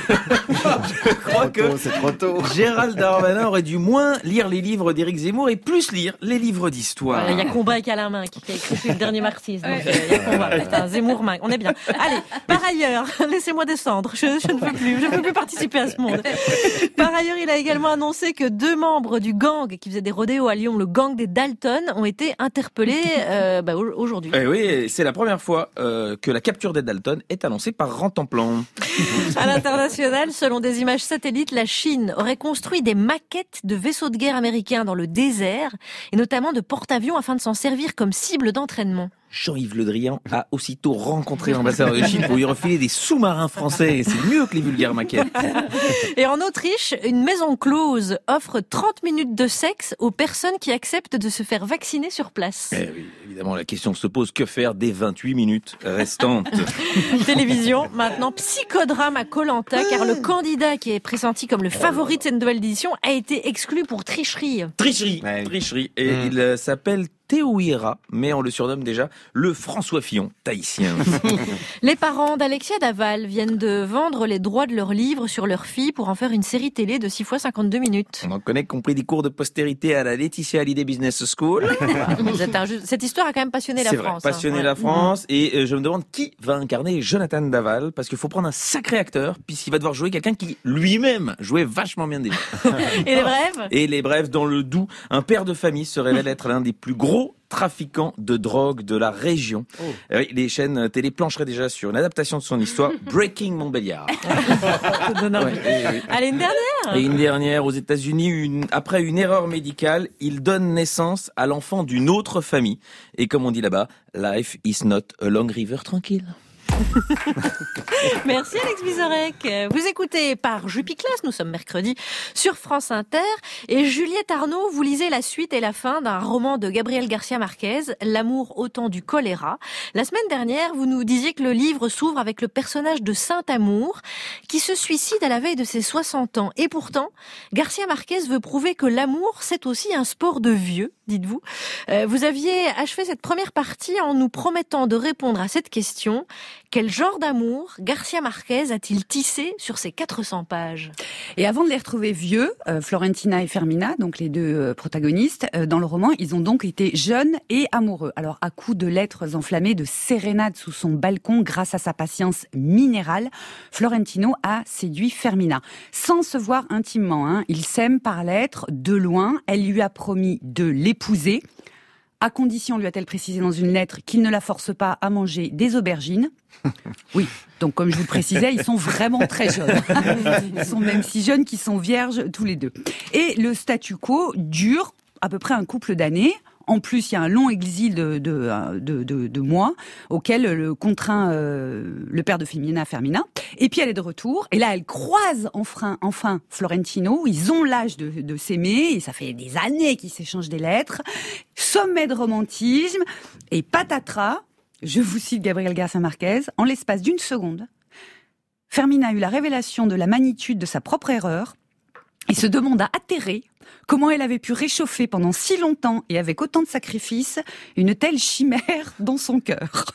Speaker 4: Je crois que
Speaker 2: c'est trop tôt.
Speaker 4: Gérald Darmanin aurait dû moins lire les livres d'Éric Zemmour et plus lire les livres d'histoire.
Speaker 3: Il y a Combat et Calamain qui a écrit le dernier marxiste. Donc, il y a Combat. C'est un Zemmour, on est bien. Allez, par ailleurs, laissez-moi descendre. Je, je ne veux plus, je ne veux plus participer à ce monde. Par ailleurs, il a également annoncé que deux membres du gang qui faisaient des rodéos à Lyon, le gang des Dalton, ont été interpellés euh, bah, aujourd'hui.
Speaker 4: Eh oui, c'est la première fois euh, que la capture des Dalton est annoncée par Rantanplan.
Speaker 3: À l'international, selon des images satellites, la Chine aurait construit des maquettes de vaisseaux de guerre américains dans le désert, et notamment de porte-avions afin de s'en servir comme cible d'entraînement.
Speaker 4: Jean-Yves Le Drian a aussitôt rencontré l'ambassadeur de Chine pour lui refiler des sous-marins français. C'est mieux que les vulgaires maquettes.
Speaker 3: Et en Autriche, une maison close offre trente minutes de sexe aux personnes qui acceptent de se faire vacciner sur place.
Speaker 4: Eh oui, évidemment, la question se pose, que faire des vingt-huit minutes restantes?
Speaker 3: Télévision, maintenant, psychodrame à Koh-Lanta, car le candidat qui est pressenti comme le favori de cette nouvelle édition a été exclu pour tricherie.
Speaker 4: Tricherie, ouais. tricherie. Et mmh. il euh, s'appelle Théouira, mais on le surnomme déjà le François Fillon tahitien.
Speaker 3: Les parents d'Alexia Daval viennent de vendre les droits de leur livre sur leur fille pour en faire une série télé de six fois cinquante-deux minutes.
Speaker 4: On en connaît compris des cours de postérité à la Laetitia Hallyday Business School.
Speaker 3: Cette histoire a quand même passionné la
Speaker 4: C'est
Speaker 3: France.
Speaker 4: Vrai, passionné
Speaker 3: hein.
Speaker 4: la France. Mmh. Et euh, je me demande qui va incarner Jonathan Daval, parce qu'il faut prendre un sacré acteur, puisqu'il va devoir jouer quelqu'un qui lui-même jouait vachement bien déjà.
Speaker 3: Et les brèves
Speaker 4: Et les brèves, dans le Doubs, un père de famille se révèle être l'un des plus gros trafiquant de drogue de la région. Oh. Oui, les chaînes télé plancheraient déjà sur une adaptation de son histoire, Breaking Montbéliard.
Speaker 3: ouais, Allez, une dernière.
Speaker 4: Et une dernière, aux États-Unis, une, après une erreur médicale, il donne naissance à l'enfant d'une autre famille. Et comme on dit là-bas, life is not a long river tranquille.
Speaker 3: Merci Alex Vizorek. Vous écoutez Par Jupiclass, nous sommes mercredi sur France Inter, et Juliette Arnaud, vous lisez la suite et la fin d'un roman de Gabriel Garcia Marquez, L'amour au temps du choléra. La semaine dernière, vous nous disiez que le livre s'ouvre avec le personnage de Saint-Amour qui se suicide à la veille de ses soixante ans. Et pourtant, Garcia Marquez veut prouver que l'amour, c'est aussi un sport de vieux, dites-vous. Euh, vous aviez achevé cette première partie en nous promettant de répondre à cette question. Quel genre d'amour Garcia Marquez a-t-il tissé sur ces quatre cents pages?
Speaker 21: Et avant de les retrouver vieux, euh, Florentina et Fermina, donc les deux euh, protagonistes, euh, dans le roman, ils ont donc été jeunes et amoureux. Alors, à coups de lettres enflammées, de sérénades sous son balcon, grâce à sa patience minérale, Florentino a séduit Fermina. Sans se voir intimement, hein, ils s'aiment par lettres, de loin. Elle lui a promis de l'épouser. À condition, lui a-t-elle précisé dans une lettre, qu'il ne la force pas à manger des aubergines. Oui, donc comme je vous le précisais, ils sont vraiment très jeunes. Ils sont même si jeunes qu'ils sont vierges tous les deux. Et le statu quo dure à peu près un couple d'années. En plus, il y a un long exil de, de, de, de, de mois auquel le contraint euh, le père de Fermina, Fermina. Et puis elle est de retour. Et là, elle croise enfin, enfin Florentino. Ils ont l'âge de, de s'aimer. Et ça fait des années qu'ils s'échangent des lettres. Sommet de romantisme. Et patatras, je vous cite Gabriel Garcia Marquez, en l'espace d'une seconde, Fermina a eu la révélation de la magnitude de sa propre erreur et se demanda atterrée comment elle avait pu réchauffer pendant si longtemps et avec autant de sacrifices une telle chimère dans son cœur.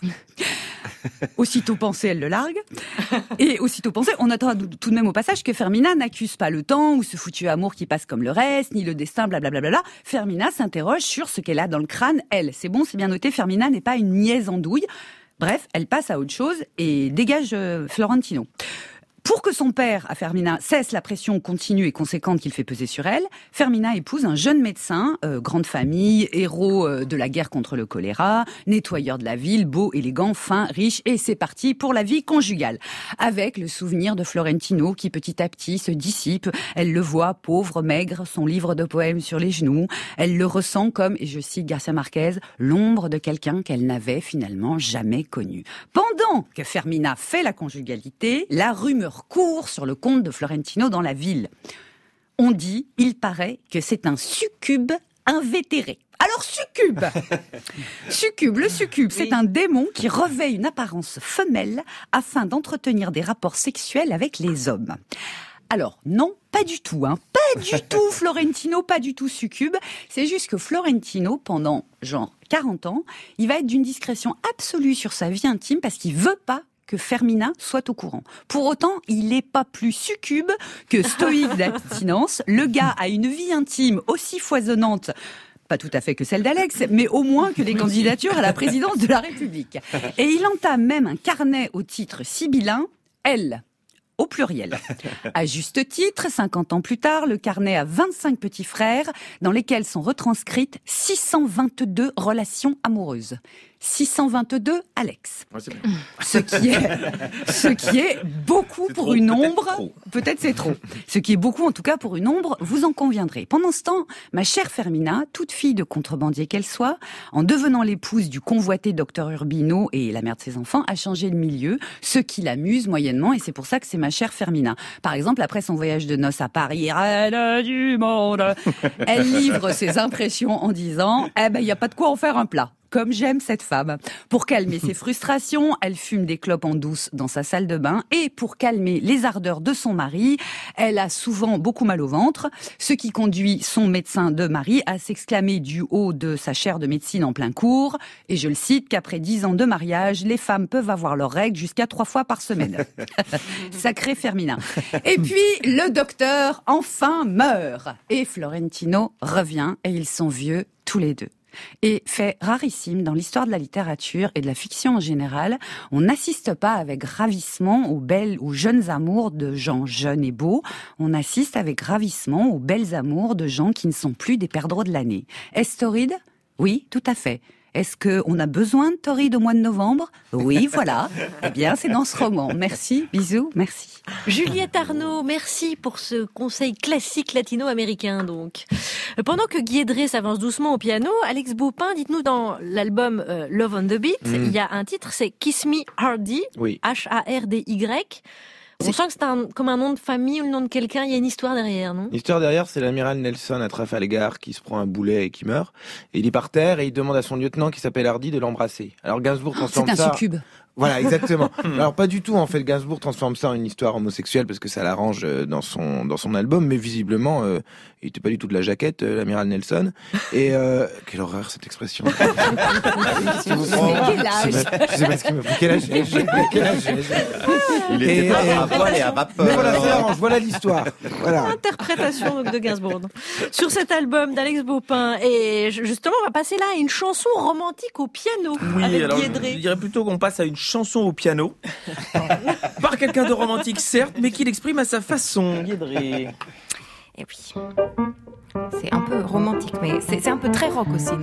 Speaker 21: Aussitôt pensé, elle le largue. Et aussitôt pensé, on attend tout de même au passage que Fermina n'accuse pas le temps ou ce foutu amour qui passe comme le reste, ni le destin, blablabla. Fermina s'interroge sur ce qu'elle a dans le crâne, elle. C'est bon, c'est bien noté, Fermina n'est pas une niaise andouille. Bref, elle passe à autre chose et dégage euh, Florentino. Pour que son père, à Fermina, cesse la pression continue et conséquente qu'il fait peser sur elle, Fermina épouse un jeune médecin, euh, grande famille, héros euh, de la guerre contre le choléra, nettoyeur de la ville, beau, élégant, fin, riche, et c'est parti pour la vie conjugale. Avec le souvenir de Florentino qui petit à petit se dissipe, elle le voit pauvre, maigre, son livre de poèmes sur les genoux, elle le ressent comme, et je cite Garcia Marquez, l'ombre de quelqu'un qu'elle n'avait finalement jamais connu. Pendant que Fermina fait la conjugalité, la rumeur court sur le compte de Florentino dans la ville. On dit, il paraît, que c'est un succube invétéré. Alors succube Succube, le succube, c'est un démon qui revêt une apparence femelle afin d'entretenir des rapports sexuels avec les hommes. Alors, non, pas du tout, hein. Pas du tout Florentino, pas du tout succube. C'est juste que Florentino, pendant genre quarante ans, il va être d'une discrétion absolue sur sa vie intime parce qu'il veut pas que Fermina soit au courant. Pour autant, il n'est pas plus succube que stoïque d'abstinence. Le gars a une vie intime aussi foisonnante, pas tout à fait que celle d'Alex, mais au moins que les candidatures à la présidence de la République. Et il entame même un carnet au titre sibyllin, elle, au pluriel. À juste titre, cinquante ans plus tard, le carnet a vingt-cinq petits frères dans lesquels sont retranscrites six cent vingt-deux relations amoureuses. six cent vingt-deux, Alex.
Speaker 4: Ouais, c'est bon.
Speaker 21: Ce qui est, ce qui est beaucoup
Speaker 4: C'est
Speaker 21: pour
Speaker 4: trop,
Speaker 21: une
Speaker 4: peut-être
Speaker 21: ombre.
Speaker 4: trop.
Speaker 21: Peut-être c'est trop. Ce qui est beaucoup, en tout cas, pour une ombre, vous en conviendrez. Pendant ce temps, ma chère Fermina, toute fille de contrebandier qu'elle soit, en devenant l'épouse du convoité docteur Urbino et la mère de ses enfants, a changé le milieu, ce qui l'amuse moyennement, et c'est pour ça que c'est ma chère Fermina. Par exemple, après son voyage de noces à Paris, reine du monde, elle livre ses impressions en disant, eh ben, il n'y a pas de quoi en faire un plat. Comme j'aime cette femme. Pour calmer ses frustrations, elle fume des clopes en douce dans sa salle de bain. Et pour calmer les ardeurs de son mari, elle a souvent beaucoup mal au ventre. Ce qui conduit son médecin de mari à s'exclamer du haut de sa chaire de médecine en plein cours. Et je le cite, qu'après dix ans de mariage, les femmes peuvent avoir leurs règles jusqu'à trois fois par semaine. Sacré Fermina. Et puis, le docteur enfin meurt. Et Florentino revient et ils sont vieux tous les deux. Et fait rarissime dans l'histoire de la littérature et de la fiction en général, on n'assiste pas avec ravissement aux belles, aux jeunes amours de gens jeunes et beaux, on assiste avec ravissement aux belles amours de gens qui ne sont plus des perdreaux de l'année. Est-ce torride ? Oui, tout à fait. Est-ce qu'on a besoin de torride au mois de novembre ? Oui, voilà. Eh bien, c'est dans ce roman. Merci, bisous, merci.
Speaker 3: Juliette Arnaud, merci pour ce conseil classique latino-américain, donc. Pendant que Guy Edré s'avance doucement au piano, Alex Baupin, dites-nous, dans l'album euh, Love on the Beat, mm. il y a un titre, c'est Kiss Me Hardy,
Speaker 12: oui.
Speaker 3: H A R D Y. On sent que c'est un, comme un nom de famille ou le nom de quelqu'un, il y a une histoire derrière, non ?
Speaker 12: L'histoire derrière, c'est l'amiral Nelson à Trafalgar qui se prend un boulet et qui meurt. Et il est par terre et il demande à son lieutenant qui s'appelle Hardy de l'embrasser. Alors Gainsbourg transforme ça...
Speaker 21: C'est un succube.
Speaker 12: Voilà, exactement. Alors pas du tout, en fait, Gainsbourg transforme ça en une histoire homosexuelle parce que ça l'arrange dans son dans son album, mais visiblement, euh, il était pas du tout de la jaquette, euh, l'amiral Nelson. Et euh, quelle horreur cette expression.
Speaker 21: Quel âge ?
Speaker 12: Je sais pas ce qui me fait. Quel âge j'ai ? Quel âge j'ai ?
Speaker 2: Il était
Speaker 12: Et-
Speaker 2: pas
Speaker 12: et-
Speaker 2: à poil et à vapeur.
Speaker 12: Mais voilà, ça arrange. Voilà l'histoire. Voilà.
Speaker 3: Interprétation donc, de Gainsbourg. Sur cet album d'Alex Baupin. Et justement, on va passer là à une chanson romantique au piano
Speaker 4: Oui,
Speaker 3: avec
Speaker 4: alors
Speaker 3: Guy
Speaker 4: je,
Speaker 3: Edré.
Speaker 4: je dirais plutôt qu'on passe à une chanson au piano. Par quelqu'un de romantique, certes, mais qui l'exprime à sa façon. Guy Edré.
Speaker 9: Et oui. C'est un peu romantique, mais c'est, c'est un peu très rock aussi, non ?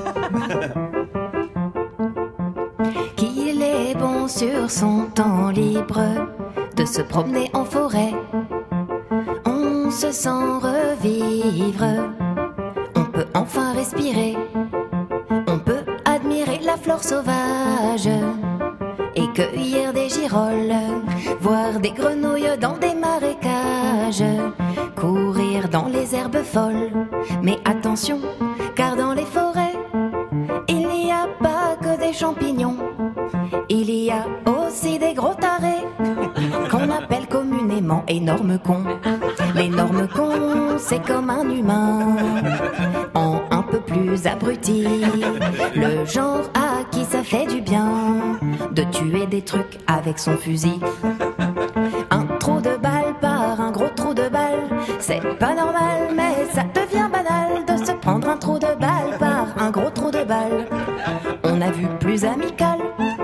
Speaker 5: Qu'il est bon sur son temps libre de se promener en forêt. On se sent revivre. On peut enfin respirer. On peut admirer la flore sauvage et cueillir des girolles, voir des grenouilles dans des marécages, courir dans les herbes folles. Mais attention, car dans les forêts, il n'y a pas que des champignons. Il y a aussi des gros tarés qu'on appelle communément énormes cons. L'énorme con, c'est comme un humain, en un peu plus abruti. Le genre à qui ça fait du bien de tuer des trucs avec son fusil. Un trou de balle par un gros trou de balle, c'est pas normal, mais ça devient banal de se prendre un trou de balle par un gros trou de balle. On a vu plus amical.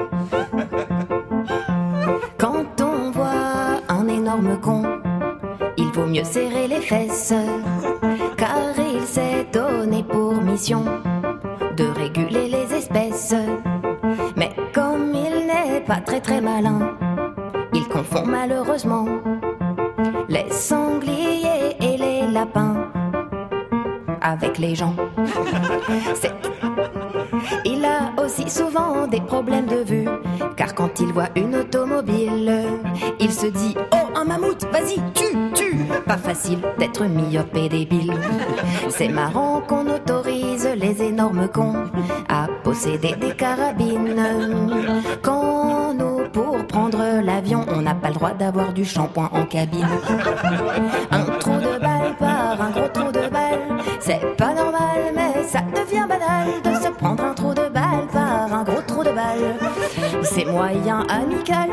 Speaker 5: Quand on voit un énorme con, il vaut mieux serrer les fesses, car il s'est donné pour mission de réguler les espèces. Mais comme il n'est pas très très malin, il confond malheureusement les sangliers et les lapins avec les gens. C'est... Il a aussi souvent des problèmes de vue, car quand il voit une automobile, il se dit « Oh, un mammouth, vas-y, tue, tue !» Pas facile d'être myope et débile. C'est marrant qu'on autorise les énormes cons à posséder des carabines, quand nous, pour prendre l'avion, on n'a pas le droit d'avoir du shampoing en cabine. Un trou de balle par un gros trou de balle, c'est pas normal, mais ça devient banal de se prendre un trou de balle par un gros trou de balle. C'est moyen amical.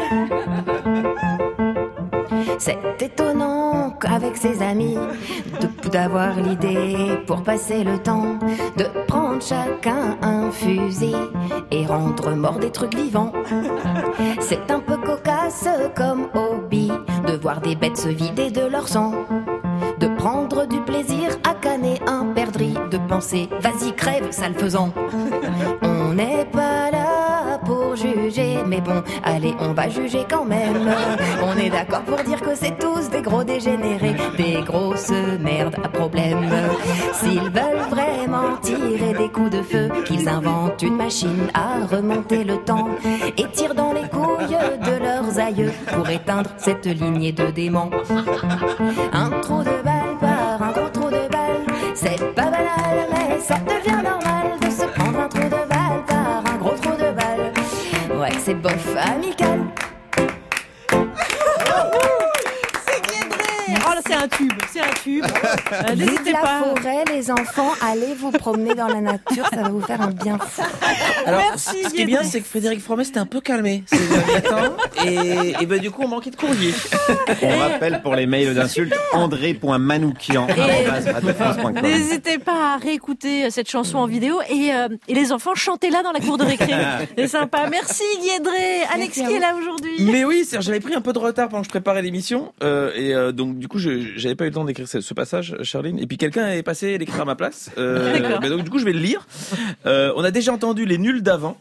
Speaker 5: C'est étonnant qu'avec ses amis, de, d'avoir l'idée pour passer le temps, de prendre chacun un fusil et rendre mort des trucs vivants. C'est un peu cocasse comme hobby de voir des bêtes se vider de leur sang, de prendre du plaisir à canner un perdrix, de de penser. Vas-y, crève, sale faisant. On n'est pas là pour juger, mais bon, allez, on va juger quand même. On est d'accord pour dire que c'est tous des gros dégénérés, des grosses merdes à problème. S'ils veulent vraiment tirer des coups de feu, qu'ils inventent une machine à remonter le temps et tirent dans les couilles de leurs aïeux pour éteindre cette lignée de démons. Un trou de balle par un gros trou de balle, c'est pas banal, mais ça devient normal de se prendre un trou de balle par un gros trou de balle. Ouais, c'est bof amical.
Speaker 3: Oh là, c'est un tube, c'est un tube. Euh,
Speaker 5: Vive
Speaker 3: n'hésitez
Speaker 5: la
Speaker 3: pas.
Speaker 5: forêt, les enfants, allez vous promener dans la nature, ça va vous faire un bien fou.
Speaker 4: Alors,
Speaker 3: Merci,
Speaker 4: ce qui est bien,
Speaker 3: Guédré.
Speaker 4: c'est que Frédéric Fromet s'était un peu calmé ces derniers temps. Et, et ben, du coup, on manquait de courrier.
Speaker 2: On rappelle pour les mails d'insultes andré point manoukian arobase radio france point com.
Speaker 3: N'hésitez pas à réécouter cette chanson en vidéo et, euh, et les enfants chantez-la dans la cour de récré. C'est sympa. Merci Guédré. Alex qui est là aujourd'hui.
Speaker 4: Mais oui, c'est- j'avais pris un peu de retard pendant que je préparais l'émission. Euh, et euh, donc, du coup, je j'avais pas eu le temps d'écrire ce, ce passage, Charline. Et puis, quelqu'un avait passé l'écrire à ma place. Euh,
Speaker 3: D'accord.
Speaker 4: ben donc, du coup, je vais le lire. Euh, on a déjà entendu les nuls d'avant.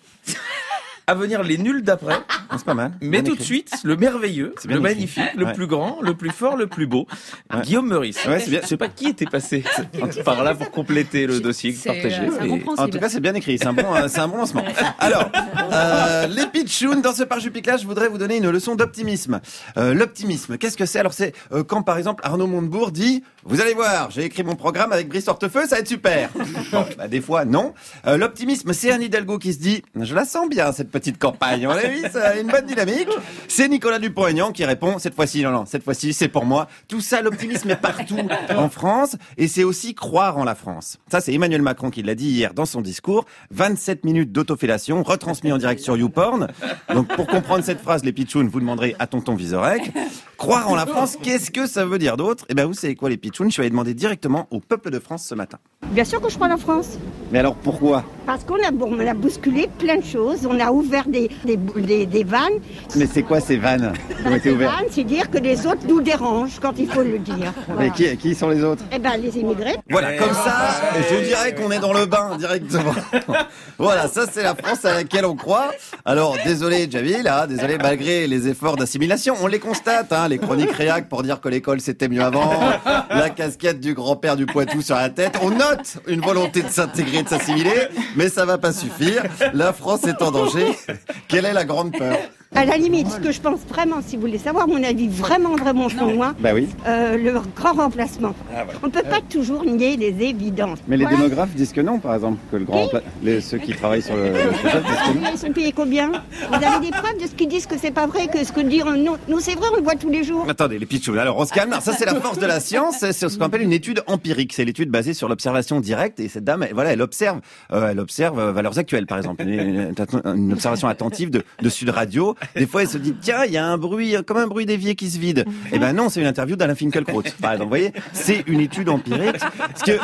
Speaker 4: À venir les nuls d'après.
Speaker 2: C'est pas mal.
Speaker 4: Mais
Speaker 2: Bien
Speaker 4: tout
Speaker 2: écrit.
Speaker 4: de suite, le merveilleux,
Speaker 2: C'est bien
Speaker 4: le
Speaker 2: écrit.
Speaker 4: magnifique, le
Speaker 2: Ouais.
Speaker 4: plus grand, le plus fort, le plus beau.
Speaker 2: Ouais.
Speaker 4: Guillaume Meurice.
Speaker 2: Ouais, c'est bien.
Speaker 4: Je sais pas qui était passé par là pour compléter le dossier
Speaker 21: C'est,
Speaker 4: partagé.
Speaker 21: euh, c'est
Speaker 4: Et-
Speaker 21: incompréhensible.
Speaker 2: En tout cas, c'est bien écrit. C'est un bon, euh, c'est un bon lancement. Alors, euh, les pitchouns, dans ce Parjupicla, je voudrais vous donner une leçon d'optimisme. Euh, l'optimisme, qu'est-ce que c'est? Alors, c'est euh, quand, par exemple, Arnaud Montebourg dit « Vous allez voir, j'ai écrit mon programme avec Brice Hortefeux, ça va être super !» Bon, bah, des fois, non. Euh, l'optimisme, c'est Anne Hidalgo qui se dit « Je la sens bien, cette petite campagne. On a vu, ça a une bonne dynamique. » C'est Nicolas Dupont-Aignan qui répond « Cette fois-ci, non, non, cette fois-ci, c'est pour moi. » Tout ça, l'optimisme est partout en France et c'est aussi croire en la France. Ça, c'est Emmanuel Macron qui l'a dit hier dans son discours. vingt-sept minutes d'autofellation retransmis en direct sur YouPorn. Donc, pour comprendre cette phrase, les pitchouns, vous demanderez à tonton Vizorek. Croire en la France, qu'est-ce que ça veut dire d'autre? Eh ben, vous savez quoi, les pitchouns? Je suis allé demander directement au peuple de France ce matin.
Speaker 6: Bien sûr que je crois en la France.
Speaker 2: Mais alors, pourquoi?
Speaker 6: Parce qu'on a, bon, on a bousculé plein de choses. On a ouvert des, des, des, des vannes.
Speaker 2: Mais c'est quoi ces vannes qui ont été
Speaker 6: Ces
Speaker 2: ouvertes?
Speaker 6: vannes, c'est dire que les autres nous dérangent quand il faut le dire. Voilà.
Speaker 2: Mais qui, qui sont les autres?
Speaker 6: Eh ben, les immigrés.
Speaker 2: Voilà, comme ça, je dirais qu'on est dans le bain directement. Voilà, ça c'est la France à laquelle on croit. Alors, désolé Jamil, hein, désolé malgré les efforts d'assimilation, on les constate, hein, les chroniques réac pour dire que l'école c'était mieux avant, la casquette du grand-père du Poitou sur la tête. On note une volonté de s'intégrer, de s'assimiler, mais ça va pas suffire. La France est en danger. Quelle est la grande peur?
Speaker 6: À la limite, ce que je pense vraiment, si vous voulez savoir mon avis vraiment, vraiment fond moi,
Speaker 2: Bah oui.
Speaker 6: euh, le grand remplacement.
Speaker 2: Ah, voilà.
Speaker 6: On ne peut pas toujours nier les évidences.
Speaker 2: Mais les
Speaker 6: Voilà.
Speaker 2: démographes disent que non, par exemple, que le grand
Speaker 6: Qui
Speaker 2: les, ceux qui travaillent sur le, le sujet disent que non.
Speaker 6: Ils sont payés combien? Vous avez des preuves de ce qu'ils disent que c'est pas vrai, que ce que dire non? Nous, c'est vrai, on le voit tous les jours.
Speaker 2: Attendez, les pitchouns. Alors, on se calme. Alors, ça, c'est la force de la science. C'est ce qu'on appelle une étude empirique. C'est l'étude basée sur l'observation directe. Et cette dame, elle, voilà, elle observe, euh, elle observe euh, Valeurs Actuelles, par exemple. Une, une observation attentive de, de Sud Radio. Des fois, elle se dit, tiens, il y a un bruit, comme un bruit d'évier qui se vide. Eh ben non, c'est une interview d'Alain Finkielkraut, par exemple. Vous voyez, c'est une étude empirique. Parce que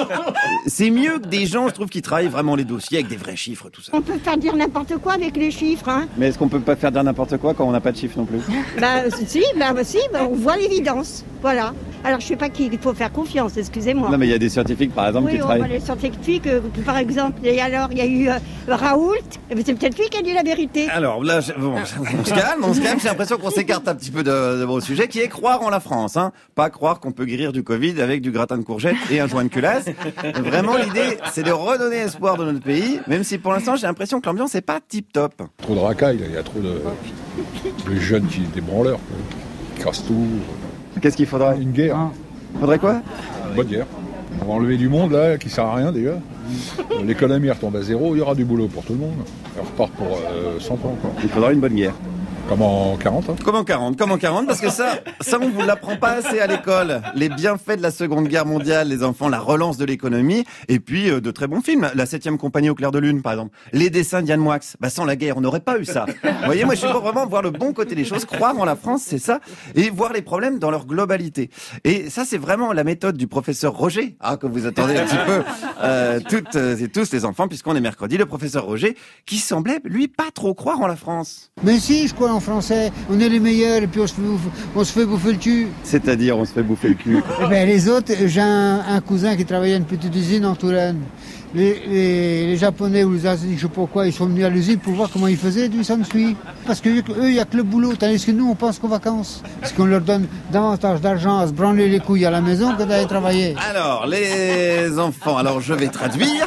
Speaker 2: c'est mieux que des gens, je trouve, qui travaillent vraiment les dossiers avec des vrais chiffres, tout ça.
Speaker 6: On peut faire dire n'importe quoi avec les chiffres, hein.
Speaker 2: Mais est-ce qu'on peut pas faire dire n'importe quoi quand on n'a pas de chiffres non plus?
Speaker 6: Bah si, bah, bah, si, bah, on voit l'évidence. Voilà. Alors je sais pas qui il faut faire confiance, excusez-moi.
Speaker 2: Non, mais il y a des scientifiques, par exemple,
Speaker 6: Oui,
Speaker 2: qui
Speaker 6: on voit
Speaker 2: travaillent.
Speaker 6: les scientifiques, euh, par exemple, et alors il y a eu euh, Raoult, eh ben, c'est peut-être lui qui a dit la vérité.
Speaker 2: Alors là, je- bon, on se calme, on se calme. J'ai l'impression qu'on s'écarte un petit peu de, de mon sujet, qui est croire en la France, hein. Pas croire qu'on peut guérir du Covid avec du gratin de courgettes et un joint de culasse. Vraiment, l'idée, c'est de redonner espoir dans notre pays, même si pour l'instant, j'ai l'impression que l'ambiance n'est pas tip top.
Speaker 7: Trop de racailles, là. Il y a trop de, de jeunes qui des branleurs, quoi, qui cassent tout.
Speaker 2: Qu'est-ce qu'il faudrait?
Speaker 7: Une guerre.
Speaker 2: Faudrait quoi?
Speaker 7: Une bonne guerre. On va enlever du monde, là, qui sert à rien, déjà. L'économie retombe à zéro, il y aura du boulot pour tout le monde. On repart pour euh, cent ans, quoi.
Speaker 2: Il faudra une bonne guerre.
Speaker 7: Comme en quarante, hein.
Speaker 2: Comme en quarante, comme en quarante, parce que ça, ça on vous l'apprend pas assez à l'école. Les bienfaits de la Seconde Guerre mondiale, les enfants, la relance de l'économie, et puis euh, de très bons films. La Septième Compagnie au clair de lune, par exemple. Les dessins d'Yann Moix. Bah sans la guerre, on n'aurait pas eu ça. Vous voyez, moi je suis pour vraiment voir le bon côté des choses, croire en la France, c'est ça, et voir les problèmes dans leur globalité. Et ça, c'est vraiment la méthode du professeur Roger, hein, que vous attendez un petit peu, euh, toutes et tous les enfants, puisqu'on est mercredi, le professeur Roger, qui semblait lui pas trop croire en la France.
Speaker 22: Mais si, je crois
Speaker 11: en français. On est les meilleurs et puis on se fait bouffer, on se fait bouffer le cul.
Speaker 2: C'est-à-dire, on se fait bouffer le cul.
Speaker 11: Eh ben, les autres, j'ai un, un cousin qui travaillait à une petite usine en Touraine. Les, les, les Japonais ou les Asiatiques, je sais pas quoi, ils sont venus à l'usine pour voir comment ils faisaient du sansui. Parce que eux, il n'y a que le boulot, tandis que nous, on pense qu'aux vacances. Parce qu'on leur donne davantage d'argent à se branler les couilles à la maison que d'aller travailler.
Speaker 2: Alors, les enfants, alors je vais traduire.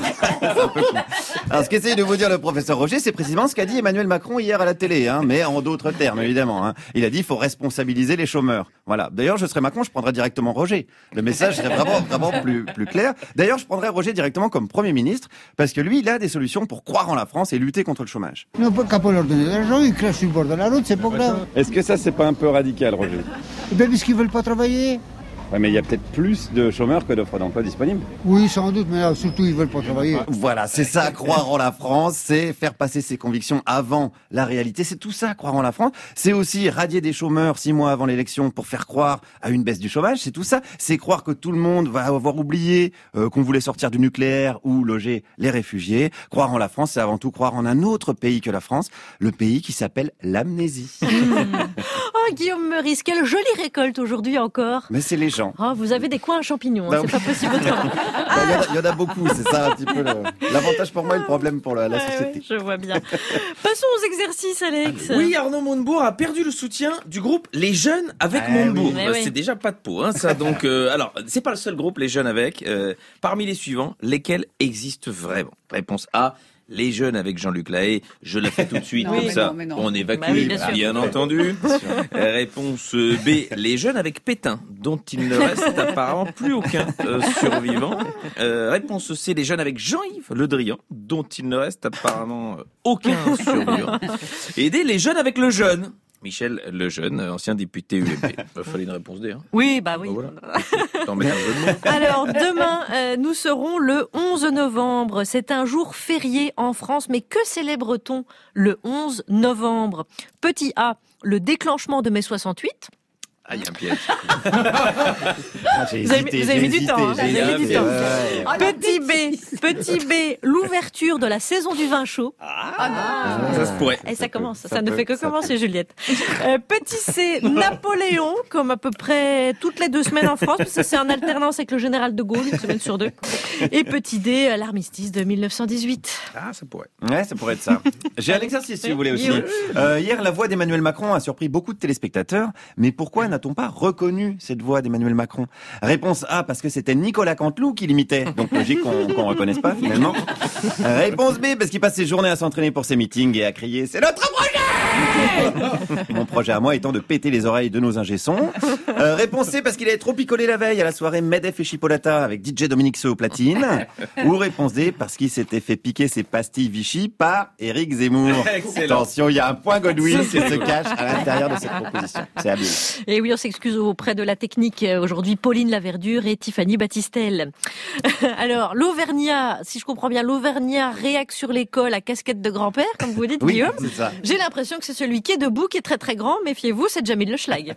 Speaker 2: Alors, ce qu'essaye de vous dire le professeur Roger, c'est précisément ce qu'a dit Emmanuel Macron hier à la télé, hein, mais en d'autres termes, évidemment. Hein. Il a dit qu'il faut responsabiliser les chômeurs. Voilà. D'ailleurs, je serais Macron, je prendrais directement Roger. Le message serait vraiment, vraiment plus, plus clair. D'ailleurs, je prendrais Roger directement comme Premier ministre, parce que lui, il a des solutions pour croire en la France et lutter contre le chômage.
Speaker 11: Non, qu'à pas leur donner de l'argent, ils crachent sur le bord de la route, c'est pas grave.
Speaker 2: Est-ce que ça, c'est pas un peu radical, Roger?
Speaker 11: Eh bien, puisqu'ils veulent pas travailler.
Speaker 2: Ouais, mais il y a peut-être plus de chômeurs que d'offres d'emploi disponibles.
Speaker 11: Oui, sans doute, mais là, surtout, ils veulent pas travailler.
Speaker 2: Voilà, c'est ça, croire en la France, c'est faire passer ses convictions avant la réalité. C'est tout ça, croire en la France. C'est aussi radier des chômeurs six mois avant l'élection pour faire croire à une baisse du chômage. C'est tout ça. C'est croire que tout le monde va avoir oublié euh, qu'on voulait sortir du nucléaire ou loger les réfugiés. Croire en la France, c'est avant tout croire en un autre pays que la France, le pays qui s'appelle l'amnésie.
Speaker 3: Oh, Guillaume Meurice, quelle jolie récolte aujourd'hui encore.
Speaker 2: Mais c'est les gens.
Speaker 3: Oh, vous avez des coins à champignons, hein,
Speaker 2: Non.
Speaker 3: c'est pas possible autrement.
Speaker 2: Il y en a- il y, en a beaucoup, c'est ça un petit peu le- l'avantage pour moi et le problème pour la, la
Speaker 3: Ouais,
Speaker 2: société.
Speaker 3: ouais, je vois bien. Passons aux exercices, Alex.
Speaker 4: Oui, Arnaud Montebourg a perdu le soutien du groupe Les Jeunes avec
Speaker 2: Ah
Speaker 4: Montebourg.
Speaker 2: oui.
Speaker 3: Mais
Speaker 4: Euh,
Speaker 3: oui.
Speaker 4: C'est déjà pas de peau, hein, ça. Donc, euh, alors, c'est pas le seul groupe Les Jeunes avec. Euh, parmi les suivants, lesquels existent vraiment? Réponse A. Les Jeunes avec Jean-Luc Lahaye, je le fais tout de suite,
Speaker 21: Non,
Speaker 4: comme
Speaker 21: mais
Speaker 4: ça,
Speaker 21: non, mais non.
Speaker 4: on évacue,
Speaker 3: Bah oui, bien sûr.
Speaker 4: bien entendu. Euh, Réponse B, les Jeunes avec Pétain, dont il ne reste apparemment plus aucun euh, survivant. Euh, réponse C, les Jeunes avec Jean-Yves Le Drian, dont il ne reste apparemment euh, aucun survivant. Et D, les Jeunes avec le Jeune. Michel Lejeune, ancien député U M P. Il fallait une réponse D. Hein.
Speaker 3: Oui, bah oui.
Speaker 4: Bah voilà. T'en mets un jeu de mots.
Speaker 3: Alors demain, euh, nous serons le onze novembre. C'est un jour férié en France, mais que célèbre-t-on le onze novembre? Petit A, le déclenchement de mai soixante-huit.
Speaker 4: Ah, il y a un piège.
Speaker 2: J'ai
Speaker 3: Vous avez,
Speaker 2: hésité,
Speaker 3: vous avez
Speaker 2: j'ai
Speaker 3: mis du
Speaker 2: hésité,
Speaker 3: temps. hein,
Speaker 2: j'ai
Speaker 3: vous avez mis du
Speaker 2: hésité,
Speaker 3: temps.
Speaker 2: ouais, ouais.
Speaker 3: Petit B, petit B, l'ouverture de la saison du vin chaud.
Speaker 4: Ah, ça se pourrait.
Speaker 3: Et ça commence, ça,
Speaker 2: ça
Speaker 3: ne
Speaker 2: peut,
Speaker 3: fait que
Speaker 2: ça
Speaker 3: commencer, Juliette. Euh, petit C, Napoléon, comme à peu près toutes les deux semaines en France, parce que c'est en alternance avec le général de Gaulle, une semaine sur deux. Et petit D, l'armistice de mille neuf cent dix-huit.
Speaker 4: Ah, ça pourrait.
Speaker 2: Ouais, ça pourrait être ça. J'ai un exercice si vous voulez aussi.
Speaker 3: Oui.
Speaker 2: Euh, hier, la voix d'Emmanuel Macron a surpris beaucoup de téléspectateurs. Mais pourquoi n'a-t-on pas reconnu cette voix d'Emmanuel Macron? Réponse A, parce que c'était Nicolas Canteloup qui l'imitait. Donc logique qu'on qu'on reconnaisse pas finalement. Euh, Réponse B, parce qu'il passe ses journées à s'entraîner pour ses meetings et à crier « C'est notre projet !» Mon projet à moi étant de péter les oreilles de nos ingé-sons. Euh, réponse C, parce qu'il avait trop picolé la veille à la soirée Medef et Chipolata avec D J Dominique Seux au platine. Ou réponse D, parce qu'il s'était fait piquer ses pastilles Vichy par Éric Zemmour.
Speaker 4: Excellent.
Speaker 2: Attention, il y a un point Godwin qui se cache à l'intérieur de cette proposition. C'est habile.
Speaker 3: Et oui, on s'excuse auprès de la technique. euh, Aujourd'hui, Pauline Laverdure et Tiffany Battistel. Alors, l'Auvergnat, si je comprends bien, l'Auvergnat réac sur l'école à casquette de grand-père, comme vous dites,
Speaker 2: Oui,
Speaker 3: Guillaume.
Speaker 2: c'est ça.
Speaker 3: J'ai l'impression que c'est celui qui est debout, qui est très très grand. Méfiez-vous, c'est Jamil Le Schlag.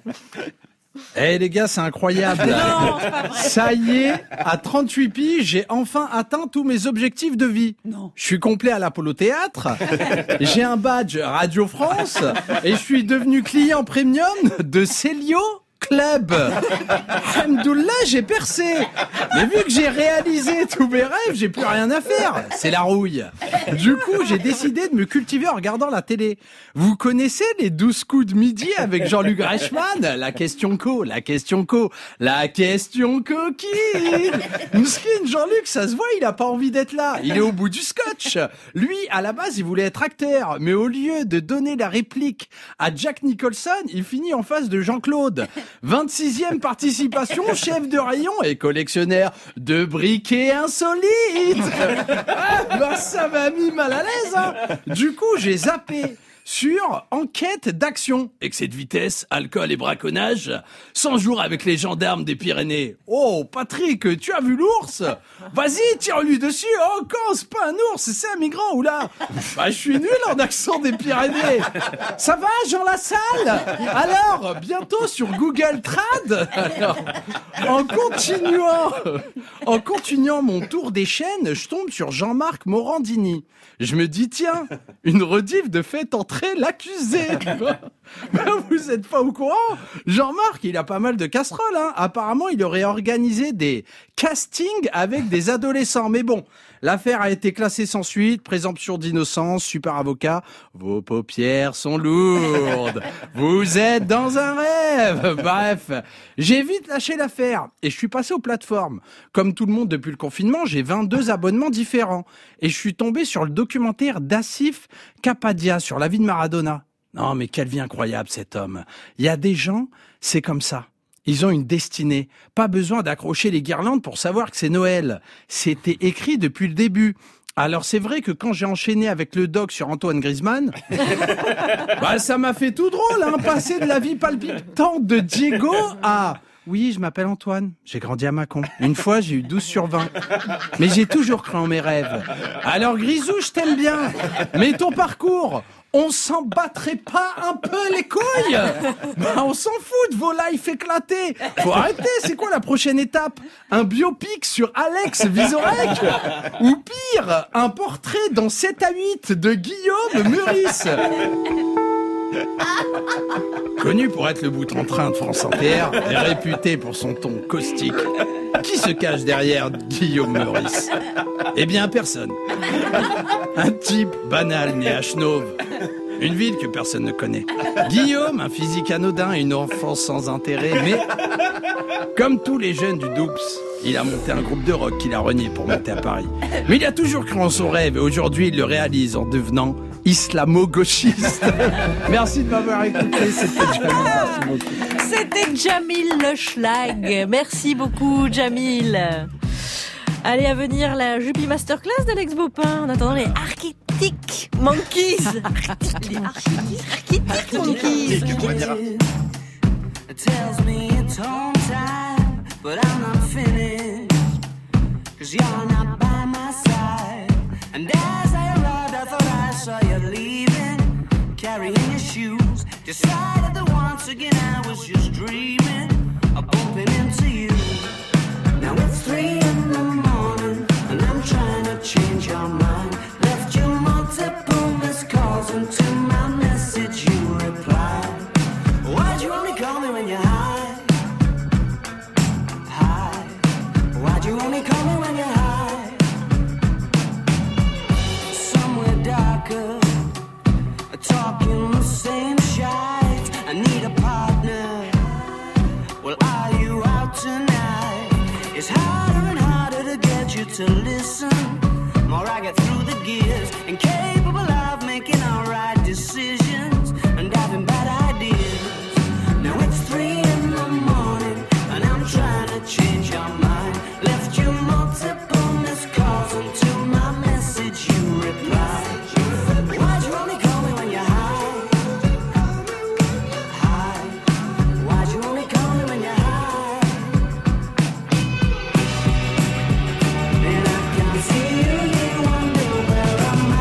Speaker 10: Eh les gars, c'est incroyable.
Speaker 3: Non, c'est pas vrai.
Speaker 10: Ça y est, à trente-huit piges, j'ai enfin atteint tous mes objectifs de vie.
Speaker 21: Non.
Speaker 10: Je suis complet à l'Apollo Théâtre, j'ai un badge Radio France et je suis devenu client premium de Célio Club. Alhamdoulilah, j'ai percé. Mais vu que j'ai réalisé tous mes rêves, j'ai plus rien à faire. C'est la rouille. Du coup, j'ai décidé de me cultiver en regardant la télé. Vous connaissez les douze coups de midi avec Jean-Luc Reichmann? La question co, la question co, la question coquine. Mousquine, Jean-Luc, ça se voit, il a pas envie d'être là. Il est au bout du scotch. Lui, à la base, il voulait être acteur. Mais au lieu de donner la réplique à Jack Nicholson, il finit en face de Jean-Claude. vingt-sixième participation, chef de rayon et collectionneur de briquets insolites. Ah, bah ça m'a mis mal à l'aise, hein. Du coup, j'ai zappé sur enquête d'action. Excès de vitesse, alcool et braconnage. cent jours avec les gendarmes des Pyrénées. Oh, Patrick, tu as vu l'ours? Vas-y, tire-lui dessus. Oh, quand c'est pas un ours, c'est un migrant, ou là? Bah, je suis nul en accent des Pyrénées. Ça va, Jean Lassalle? Alors, bientôt sur Google Trad. Alors, en continuant, en continuant mon tour des chaînes, je tombe sur Jean-Marc Morandini. Je me dis, tiens, une rediff de fête en treize rencontrer l'accusé. Ben, vous êtes pas au courant? Jean-Marc, il a pas mal de casseroles, hein. Apparemment, il aurait organisé des castings avec des adolescents. Mais bon, l'affaire a été classée sans suite, présomption d'innocence, super avocat. Vos paupières sont lourdes. Vous êtes dans un rêve. Bref, j'ai vite lâché l'affaire et je suis passé aux plateformes. Comme tout le monde depuis le confinement, j'ai vingt-deux abonnements différents. Et je suis tombé sur le documentaire d'Assif Kapadia sur la vie de Maradona. Non, mais quelle vie incroyable, cet homme. Il y a des gens, c'est comme ça. Ils ont une destinée. Pas besoin d'accrocher les guirlandes pour savoir que c'est Noël. C'était écrit depuis le début. Alors c'est vrai que quand j'ai enchaîné avec le doc sur Antoine Griezmann, bah ça m'a fait tout drôle, hein, passer de la vie palpitante de Diego à... Oui, je m'appelle Antoine, j'ai grandi à Mâcon. Une fois, j'ai eu douze sur vingt. Mais j'ai toujours cru en mes rêves. Alors Grisou, je t'aime bien. Mais ton parcours, on s'en battrait pas un peu les couilles? Bah, on s'en fout de vos lives éclatés. Faut arrêter, c'est quoi la prochaine étape? Un biopic sur Alex Vizorek? Ou pire, un portrait dans sept à huit de Guillaume Meurice? Connu pour être le bout en train de France Inter et réputé pour son ton caustique, qui se cache derrière Guillaume Meurice? Eh bien, personne. Un type banal né à Chenôve, une ville que personne ne connaît. Guillaume, un physique anodin et une enfance sans intérêt, mais comme tous les jeunes du Doups, il a monté un groupe de rock qu'il a renié pour monter à Paris. Mais il a toujours cru en son rêve et aujourd'hui il le réalise en devenant islamo-gauchiste. Merci de m'avoir écouté, c'était Jamil. Merci beaucoup.
Speaker 3: C'était Jamil Le Schlag. Merci beaucoup, Jamil. Allez, à venir la Jupi Masterclass d'Alex Baupin. En attendant, les Architect Monkeys. Les Architect Monkeys.
Speaker 14: It tells me it's home time, but I'm not finished, 'cause you're not by my side. And as I arrived, I thought I saw you leaving, carrying your shoes. Decided that once again I was just dreaming of bumping into you. Now it's three in the morning, and I'm trying to change your mind. Left you multiple missed calls, and to my message you replied. Why'd you only call me when you're high? High. Why'd you only call me when you're high? Somewhere darker, talking the same shite. I need a partner. Well, are you out tonight? It's harder and harder to get you to listen. More I get through the gears, incapable of making alright decisions and having bad ideas. Now it's three in the morning, and I'm trying to change your mind. Left you multiple missed calls, and to my message you replied. Why'd you only call me when you're high? High. Why'd you only call me when you're high? And I can see you, you wonder where am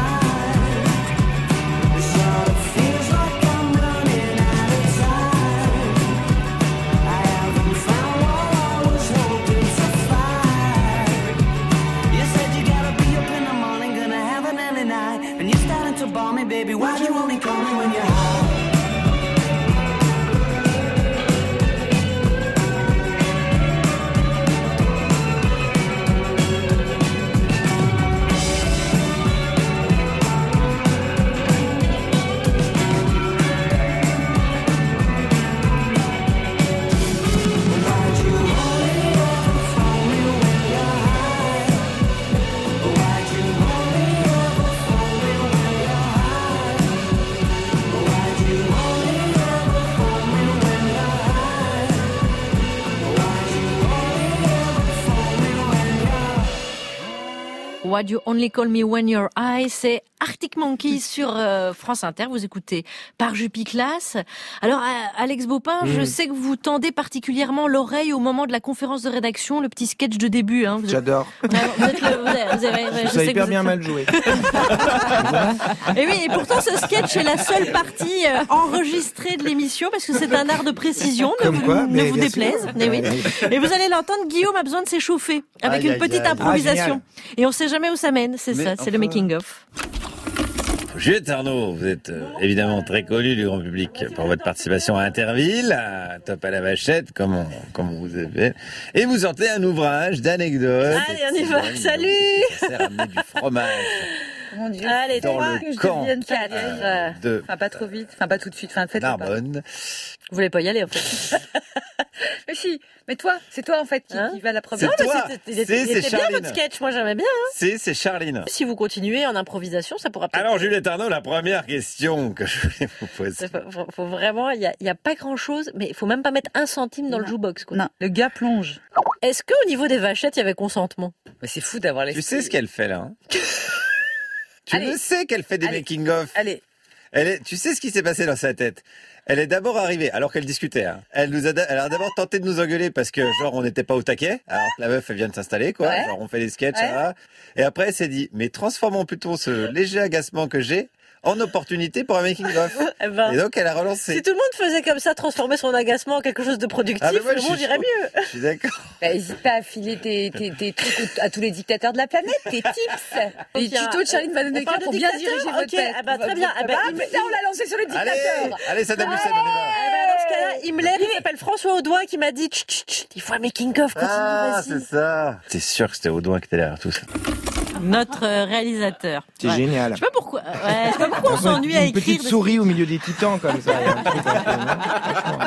Speaker 14: I? It sort of feels like I'm running out of time. I haven't found what I was hoping to find. You said you gotta be up in the morning, gonna have an early night, and you're starting to bore me, baby. Why'd you only call me when you're high?
Speaker 3: Why'd You Only Call Me When You're High, c'est Arctic Monkeys sur euh, France Inter. Vous écoutez par Jupi Classe. Alors, euh, Alex Baupin, mmh. je sais que vous tendez particulièrement l'oreille au moment de la conférence de rédaction, le petit sketch de début. Hein. Vous
Speaker 12: J'adore.
Speaker 3: Êtes... Vous êtes le... vous avez... Vous avez...
Speaker 12: Je,
Speaker 3: je
Speaker 12: sais hyper
Speaker 3: que
Speaker 12: bien
Speaker 3: êtes...
Speaker 12: mal joué.
Speaker 3: Et oui, et pourtant ce sketch est la seule partie euh, enregistrée de l'émission parce que c'est un art de précision, ne
Speaker 12: Comme
Speaker 3: vous,
Speaker 12: quoi,
Speaker 3: ne
Speaker 12: mais
Speaker 3: vous
Speaker 12: bien
Speaker 3: déplaise.
Speaker 12: sûr.
Speaker 3: Mais oui. Et vous allez l'entendre, Guillaume a besoin de s'échauffer avec
Speaker 2: Aïe,
Speaker 3: une
Speaker 2: aïe,
Speaker 3: petite
Speaker 2: aïe.
Speaker 3: improvisation.
Speaker 12: Ah,
Speaker 3: et on sait jamais où ça mène, c'est
Speaker 2: Mais
Speaker 3: ça, c'est
Speaker 2: enfin...
Speaker 3: le making of.
Speaker 15: Juliette Arnaud, vous êtes euh, évidemment très connue du grand public pour votre participation à Interville, à Top à la Vachette, comme on, comme on vous a fait. Et vous sortez un ouvrage d'anecdotes.
Speaker 3: Allez, on y va. Salut.
Speaker 15: Ça sert à amener du fromage.
Speaker 22: Mon Dieu.
Speaker 3: Allez,
Speaker 15: Dans
Speaker 3: toi,
Speaker 15: le
Speaker 3: que je
Speaker 15: camp,
Speaker 3: devienne quatre.
Speaker 15: euh, de
Speaker 22: Enfin, pas trop vite. Enfin, pas tout de suite. Enfin, faites-le pas.
Speaker 15: Narbonne.
Speaker 3: Vous voulez pas y aller, en fait.
Speaker 22: Mais si. Mais toi, c'est toi, en fait, qui,
Speaker 3: Hein
Speaker 22: qui va la première.
Speaker 15: C'est
Speaker 3: Non, mais
Speaker 15: toi.
Speaker 3: c'était- il était,
Speaker 15: C'est-
Speaker 3: il
Speaker 15: c'est
Speaker 3: était bien
Speaker 15: Charline.
Speaker 3: votre sketch, moi j'aimais bien. Hein.
Speaker 15: C'est, c'est Charline.
Speaker 3: Si vous continuez en improvisation, ça pourra peut-être...
Speaker 15: Alors, Juliette Arnaud, la première question que je voulais vous poser.
Speaker 3: Faut, faut- faut vraiment, il y a, il y a pas grand-chose, mais il faut même pas mettre un centime dans le jukebox. Quoi.
Speaker 22: Non, le gars plonge.
Speaker 3: Est-ce qu'au niveau des vachettes, il y avait consentement?
Speaker 22: Mais c'est fou d'avoir les.
Speaker 15: Tu sais ce qu'elle fait là hein Tu
Speaker 22: Allez.
Speaker 15: le sais qu'elle fait des
Speaker 22: Allez.
Speaker 15: making-of.
Speaker 22: Allez.
Speaker 15: Elle est, tu sais ce qui s'est passé dans sa tête. Elle est d'abord arrivée, alors qu'elle discutait. Hein. Elle nous a, elle a d'abord tenté de nous engueuler parce que genre on n'était pas au taquet. Alors que la meuf elle vient de s'installer quoi.
Speaker 22: Ouais.
Speaker 15: Genre on fait des sketchs.
Speaker 22: Ouais.
Speaker 15: Là. Et après elle s'est dit, mais transformons plutôt ce léger agacement que j'ai en opportunité pour un making-of.
Speaker 3: Eh ben,
Speaker 15: Et donc elle a relancé.
Speaker 3: si tout le monde faisait comme ça, transformer son agacement en quelque chose de productif,
Speaker 15: Ah, mais moi,
Speaker 3: le
Speaker 15: je
Speaker 3: monde
Speaker 15: suis
Speaker 3: irait
Speaker 15: chaud.
Speaker 3: mieux.
Speaker 15: Je suis d'accord.
Speaker 22: Bah, hésite pas à filer tes, tes, tes trucs à tous les dictateurs de la planète, tes tips. Les
Speaker 3: Donc, il y a-
Speaker 22: tutos de Charline Van
Speaker 3: on
Speaker 22: Dennecker
Speaker 3: parle de
Speaker 22: pour bien
Speaker 3: dictateur
Speaker 22: diriger votre
Speaker 3: Ok,
Speaker 22: tête.
Speaker 3: ah bah, très bien. Ah bah,
Speaker 22: Ah
Speaker 3: il-
Speaker 22: putain, on l'a lancé sur le
Speaker 15: Allez,
Speaker 22: dictateur.
Speaker 15: allez Saddam Hussein, on y va.
Speaker 3: Eh ben, dans ce cas-là, Himmler, il s'appelle François Audouin qui m'a dit Chut, chut, chut, il faut un making-of, continue,
Speaker 15: Ah,
Speaker 3: vas-y.
Speaker 15: c'est ça. C'est sûr que c'était Audouin qui était derrière tout ça.
Speaker 3: Notre euh, réalisateur.
Speaker 12: C'est
Speaker 3: Ouais.
Speaker 12: génial.
Speaker 3: Je sais pas pourquoi, ouais, je sais pas pourquoi on s'ennuie à
Speaker 12: Une
Speaker 3: écrire.
Speaker 12: petite
Speaker 3: des-
Speaker 12: souris au milieu des titans comme ça. il y a un truc un peu, non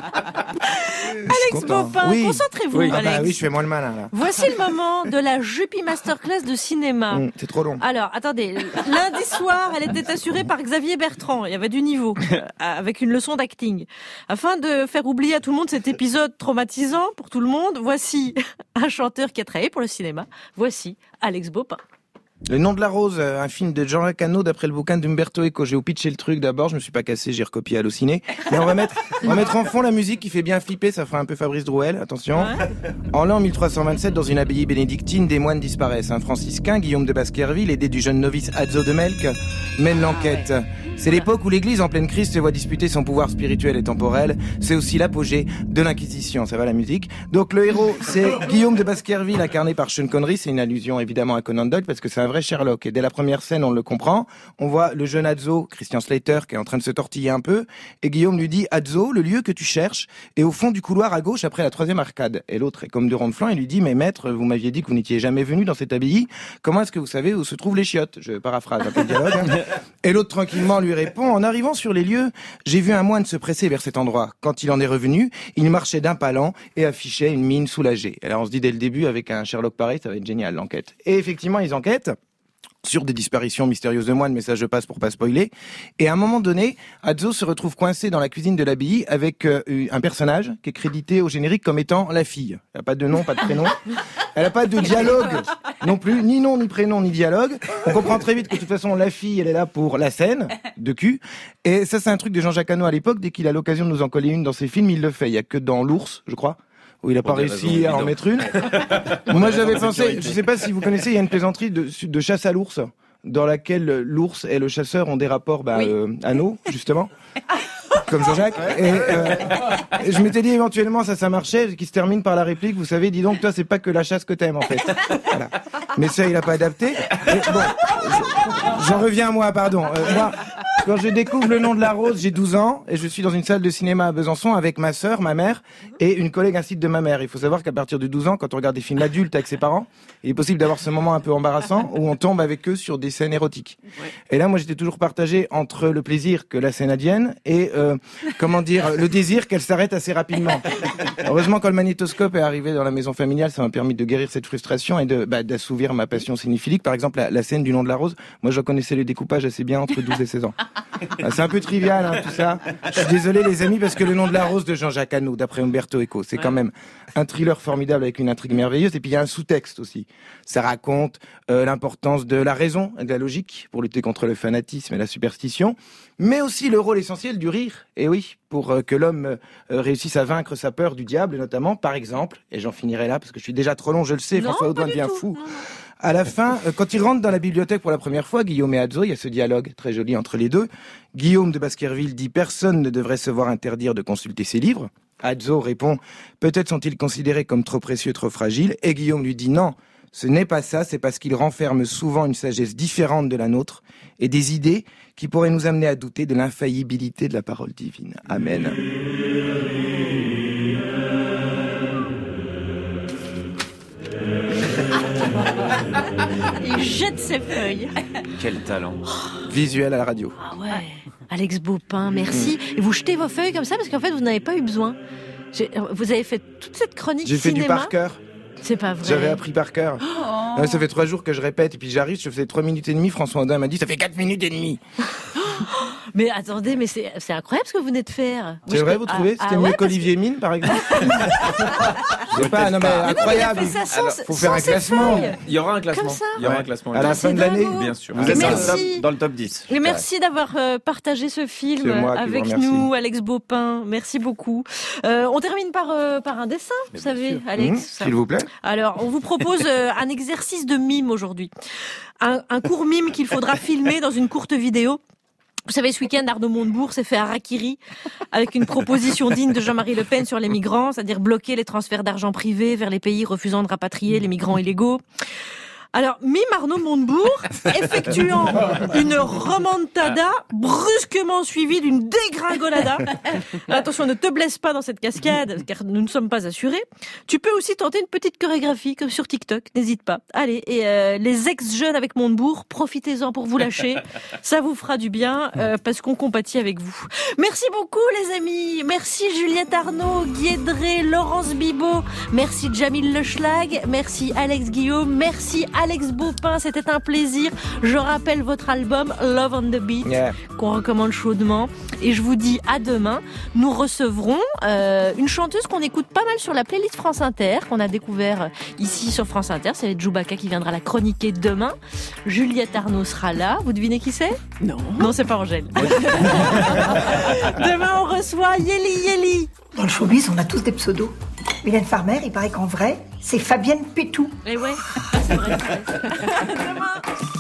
Speaker 3: Alex
Speaker 12: content.
Speaker 3: Bopin,
Speaker 12: Oui.
Speaker 3: concentrez-vous,
Speaker 12: Oui. Ah
Speaker 3: Alex.
Speaker 12: bah oui, je fais moins le malin là.
Speaker 3: Voici le moment de la Juppie Masterclass de cinéma.
Speaker 12: Hum, c'est trop long.
Speaker 3: Alors, attendez, lundi soir, elle était assurée par Xavier Bertrand. Il y avait du niveau, euh, avec une leçon d'acting. Afin de faire oublier à tout le monde cet épisode traumatisant pour tout le monde, voici un chanteur qui a travaillé pour le cinéma. Voici Alex Bopin.
Speaker 12: Le nom de la rose, euh, un film de Jean-Jacques Hano d'après le bouquin d'Umberto Eco. J'ai pitché le truc d'abord, je me suis pas cassé, j'ai recopié Allociné. Mais on va mettre, on va mettre en fond la musique qui fait bien flipper, ça fera un peu Fabrice Drouel, attention. En l'an mille trois cent vingt-sept, dans une abbaye bénédictine, des moines disparaissent. Un franciscain, Guillaume de Baskerville, aidé du jeune novice Azzo de Melk, mène l'enquête. C'est l'époque où l'église en pleine crise se voit disputer son pouvoir spirituel et temporel. C'est aussi l'apogée de l'inquisition. Ça va la musique? Donc le héros, c'est Guillaume de Baskerville, incarné par Sean Connery. C'est une allusion évidemment à Conan Doyle parce que c'est un vrai Sherlock. Et dès la première scène, on le comprend. On voit le jeune Azzo, Christian Slater, qui est en train de se tortiller un peu. Et Guillaume lui dit, Azzo, le lieu que tu cherches est au fond du couloir à gauche après la troisième arcade. Et l'autre est comme de rond de flanc et lui dit, mais maître, vous m'aviez dit que vous n'étiez jamais venu dans cette abbaye. Comment est-ce que vous savez où se trouvent les chiottes? Je paraphrase un peu le dialogue. hein. Et l'autre tranquillement lui répond, en arrivant sur les lieux, j'ai vu un moine se presser vers cet endroit. Quand il en est revenu, il marchait d'un pas lent et affichait une mine soulagée. Alors on se dit dès le début, avec un Sherlock pareil, ça va être génial l'enquête. Et effectivement, ils enquêtent sur des disparitions mystérieuses de moines, mais ça je passe pour pas spoiler. Et à un moment donné, Azzo se retrouve coincé dans la cuisine de l'abbaye avec euh, un personnage qui est crédité au générique comme étant la fille. Elle n'a pas de nom, pas de prénom. Elle n'a pas de dialogue non plus, ni nom, ni prénom, ni dialogue. On comprend très vite que de toute façon, la fille, elle est là pour la scène de cul. Et ça, c'est un truc de Jean-Jacques Hano à l'époque. Dès qu'il a l'occasion de nous en coller une dans ses films, il le fait. Il y a que dans L'Ours, je crois, où il a pas
Speaker 15: Pour des
Speaker 12: réussi
Speaker 15: raisons
Speaker 12: à en
Speaker 15: évidentes.
Speaker 12: mettre une. Moi, j'avais
Speaker 15: Raisons de
Speaker 12: pensé,
Speaker 15: sécurité.
Speaker 12: je sais pas si vous connaissez, il y a une plaisanterie de, de chasse à l'ours, dans laquelle l'ours et le chasseur ont des rapports, bah,
Speaker 3: Oui.
Speaker 12: euh, anaux, justement. Comme Jean-Jacques. Et, euh, et je m'étais dit éventuellement ça, ça marchait, qui se termine par la réplique, vous savez, dis donc, toi, c'est pas que la chasse que t'aimes, en fait. Voilà. Mais ça, il a pas adapté. Et bon, je- j'en reviens à moi, pardon. Euh, moi, quand je découvre Le Nom de la Rose, j'ai douze ans, et je suis dans une salle de cinéma à Besançon avec ma sœur, ma mère, et une collègue ainsi de ma mère. Il faut savoir qu'à partir de douze ans, quand on regarde des films adultes avec ses parents, il est possible d'avoir ce moment un peu embarrassant où on tombe avec eux sur des scènes érotiques. Et là, moi, j'étais toujours partagé entre le plaisir que la scène advienne et, euh, comment dire, le désir qu'elle s'arrête assez rapidement. Heureusement, quand le magnétoscope est arrivé dans la maison familiale, ça m'a permis de guérir cette frustration et de, bah, d'assouvir ma passion cinéphilique. Par exemple, la, la scène du Nom de la Rose, moi, je connaissais le découpage assez bien entre douze et seize ans. Ah, c'est un peu trivial, hein, tout ça. Je suis désolé, les amis, parce que Le Nom de la Rose de Jean-Jacques Hano, d'après Umberto Eco, c'est quand même un thriller formidable avec une intrigue merveilleuse. Et puis, il y a un sous-texte aussi. Ça raconte euh, l'importance de la raison et de la logique pour lutter contre le fanatisme et la superstition, mais aussi le rôle essentiel du rire. Et oui, pour euh, que l'homme euh, réussisse à vaincre sa peur du diable, notamment, par exemple, et j'en finirai là, parce que je suis déjà trop long, je le sais,
Speaker 3: Non,
Speaker 12: François Audouin
Speaker 3: pas du
Speaker 12: devient
Speaker 3: tout.
Speaker 12: fou. À la fin, euh, quand il rentre dans la bibliothèque pour la première fois, Guillaume et Azzo, il y a ce dialogue très joli entre les deux. Guillaume de Baskerville dit « Personne ne devrait se voir interdire de consulter ses livres ». Azzo répond « Peut-être sont-ils considérés comme trop précieux, trop fragiles ». Et Guillaume lui dit « Non, Ce n'est pas ça, c'est parce qu'il renferme souvent une sagesse différente de la nôtre et des idées qui pourraient nous amener à douter de l'infaillibilité de la parole divine. Amen.
Speaker 3: Il jette ses feuilles.
Speaker 4: Quel talent.
Speaker 12: Visuel à la radio.
Speaker 3: Ah ouais. Alex Baupin, merci. Et vous jetez vos feuilles comme ça parce qu'en fait, vous n'avez pas eu besoin. J'ai- Vous avez fait toute cette chronique
Speaker 12: J'ai fait
Speaker 3: cinéma.
Speaker 12: du par cœur.
Speaker 3: C'est pas vrai.
Speaker 12: J'avais appris par cœur.
Speaker 3: Oh.
Speaker 12: Euh, Ça fait trois jours que je répète et puis j'arrive, je faisais trois minutes et demie. François Houdin m'a dit ça fait quatre minutes et demie.
Speaker 3: Mais attendez, mais c'est c'est incroyable ce que vous venez de faire.
Speaker 12: C'est vrai, vous trouvez
Speaker 3: Ah,
Speaker 12: C'était
Speaker 3: ah
Speaker 12: mieux
Speaker 3: ouais,
Speaker 12: qu'Olivier Mine, par exemple. Je sais pas, non mais
Speaker 3: Mais non,
Speaker 12: incroyable.
Speaker 3: il a fait ça sans-
Speaker 12: Alors, faut faire
Speaker 3: sans
Speaker 12: un
Speaker 3: ses
Speaker 12: classement.
Speaker 3: feuilles.
Speaker 4: Il y aura un classement.
Speaker 3: Comme ça.
Speaker 4: Il y aura
Speaker 12: Ouais.
Speaker 4: un classement.
Speaker 12: À la fin de l'année.
Speaker 4: Bien sûr.
Speaker 2: Vous êtes dans le,
Speaker 3: Merci.
Speaker 2: top, dans le top dix.
Speaker 3: Et merci d'avoir euh, partagé ce film
Speaker 12: C'est moi qui vous
Speaker 3: avec
Speaker 12: remercie.
Speaker 3: nous, Alex Baupin. Merci beaucoup. Euh, on termine par, euh, par un dessin, vous savez, Alex.
Speaker 12: Mmh,
Speaker 3: ça.
Speaker 12: S'il vous plaît.
Speaker 3: Alors, on vous propose euh, un exercice de mime aujourd'hui. Un, un court mime qu'il faudra filmer dans une courte vidéo. Vous savez, ce week-end, Arnaud Montebourg s'est fait harakiri avec une proposition digne de Jean-Marie Le Pen sur les migrants, c'est-à-dire bloquer les transferts d'argent privé vers les pays refusant de rapatrier les migrants illégaux. Alors, mime Arnaud Montebourg, effectuant une remontada brusquement suivie d'une dégringolada. Attention, ne te blesse pas dans cette cascade, car nous ne sommes pas assurés. Tu peux aussi tenter une petite chorégraphie, comme sur TikTok, n'hésite pas. Allez, et euh, les ex-jeunes avec Montebourg, profitez-en pour vous lâcher. Ça vous fera du bien, euh, parce qu'on compatit avec vous. Merci beaucoup, les amis. Merci Juliette Arnaud, Guy Edré, Laurence Bibot. Merci Jamil Leschlag. Merci Alex Guillaume. Merci Alex Baupin, c'était un plaisir. Je rappelle votre album Love on the Beat,
Speaker 12: Yeah.
Speaker 3: qu'on recommande chaudement. Et je vous dis à demain. Nous recevrons euh, une chanteuse qu'on écoute pas mal sur la playlist France Inter, qu'on a découvert ici sur France Inter. C'est Djoubaka qui viendra la chroniquer demain. Juliette Arnaud sera là. Vous devinez qui c'est? Non. Non, c'est pas Angèle. Demain, on reçoit Yeli Yeli.
Speaker 8: Dans le showbiz, on a tous des pseudos. Mylène Farmer, il paraît qu'en vrai, c'est Fabienne Pétou.
Speaker 3: Et ouais, c'est vrai. Demain.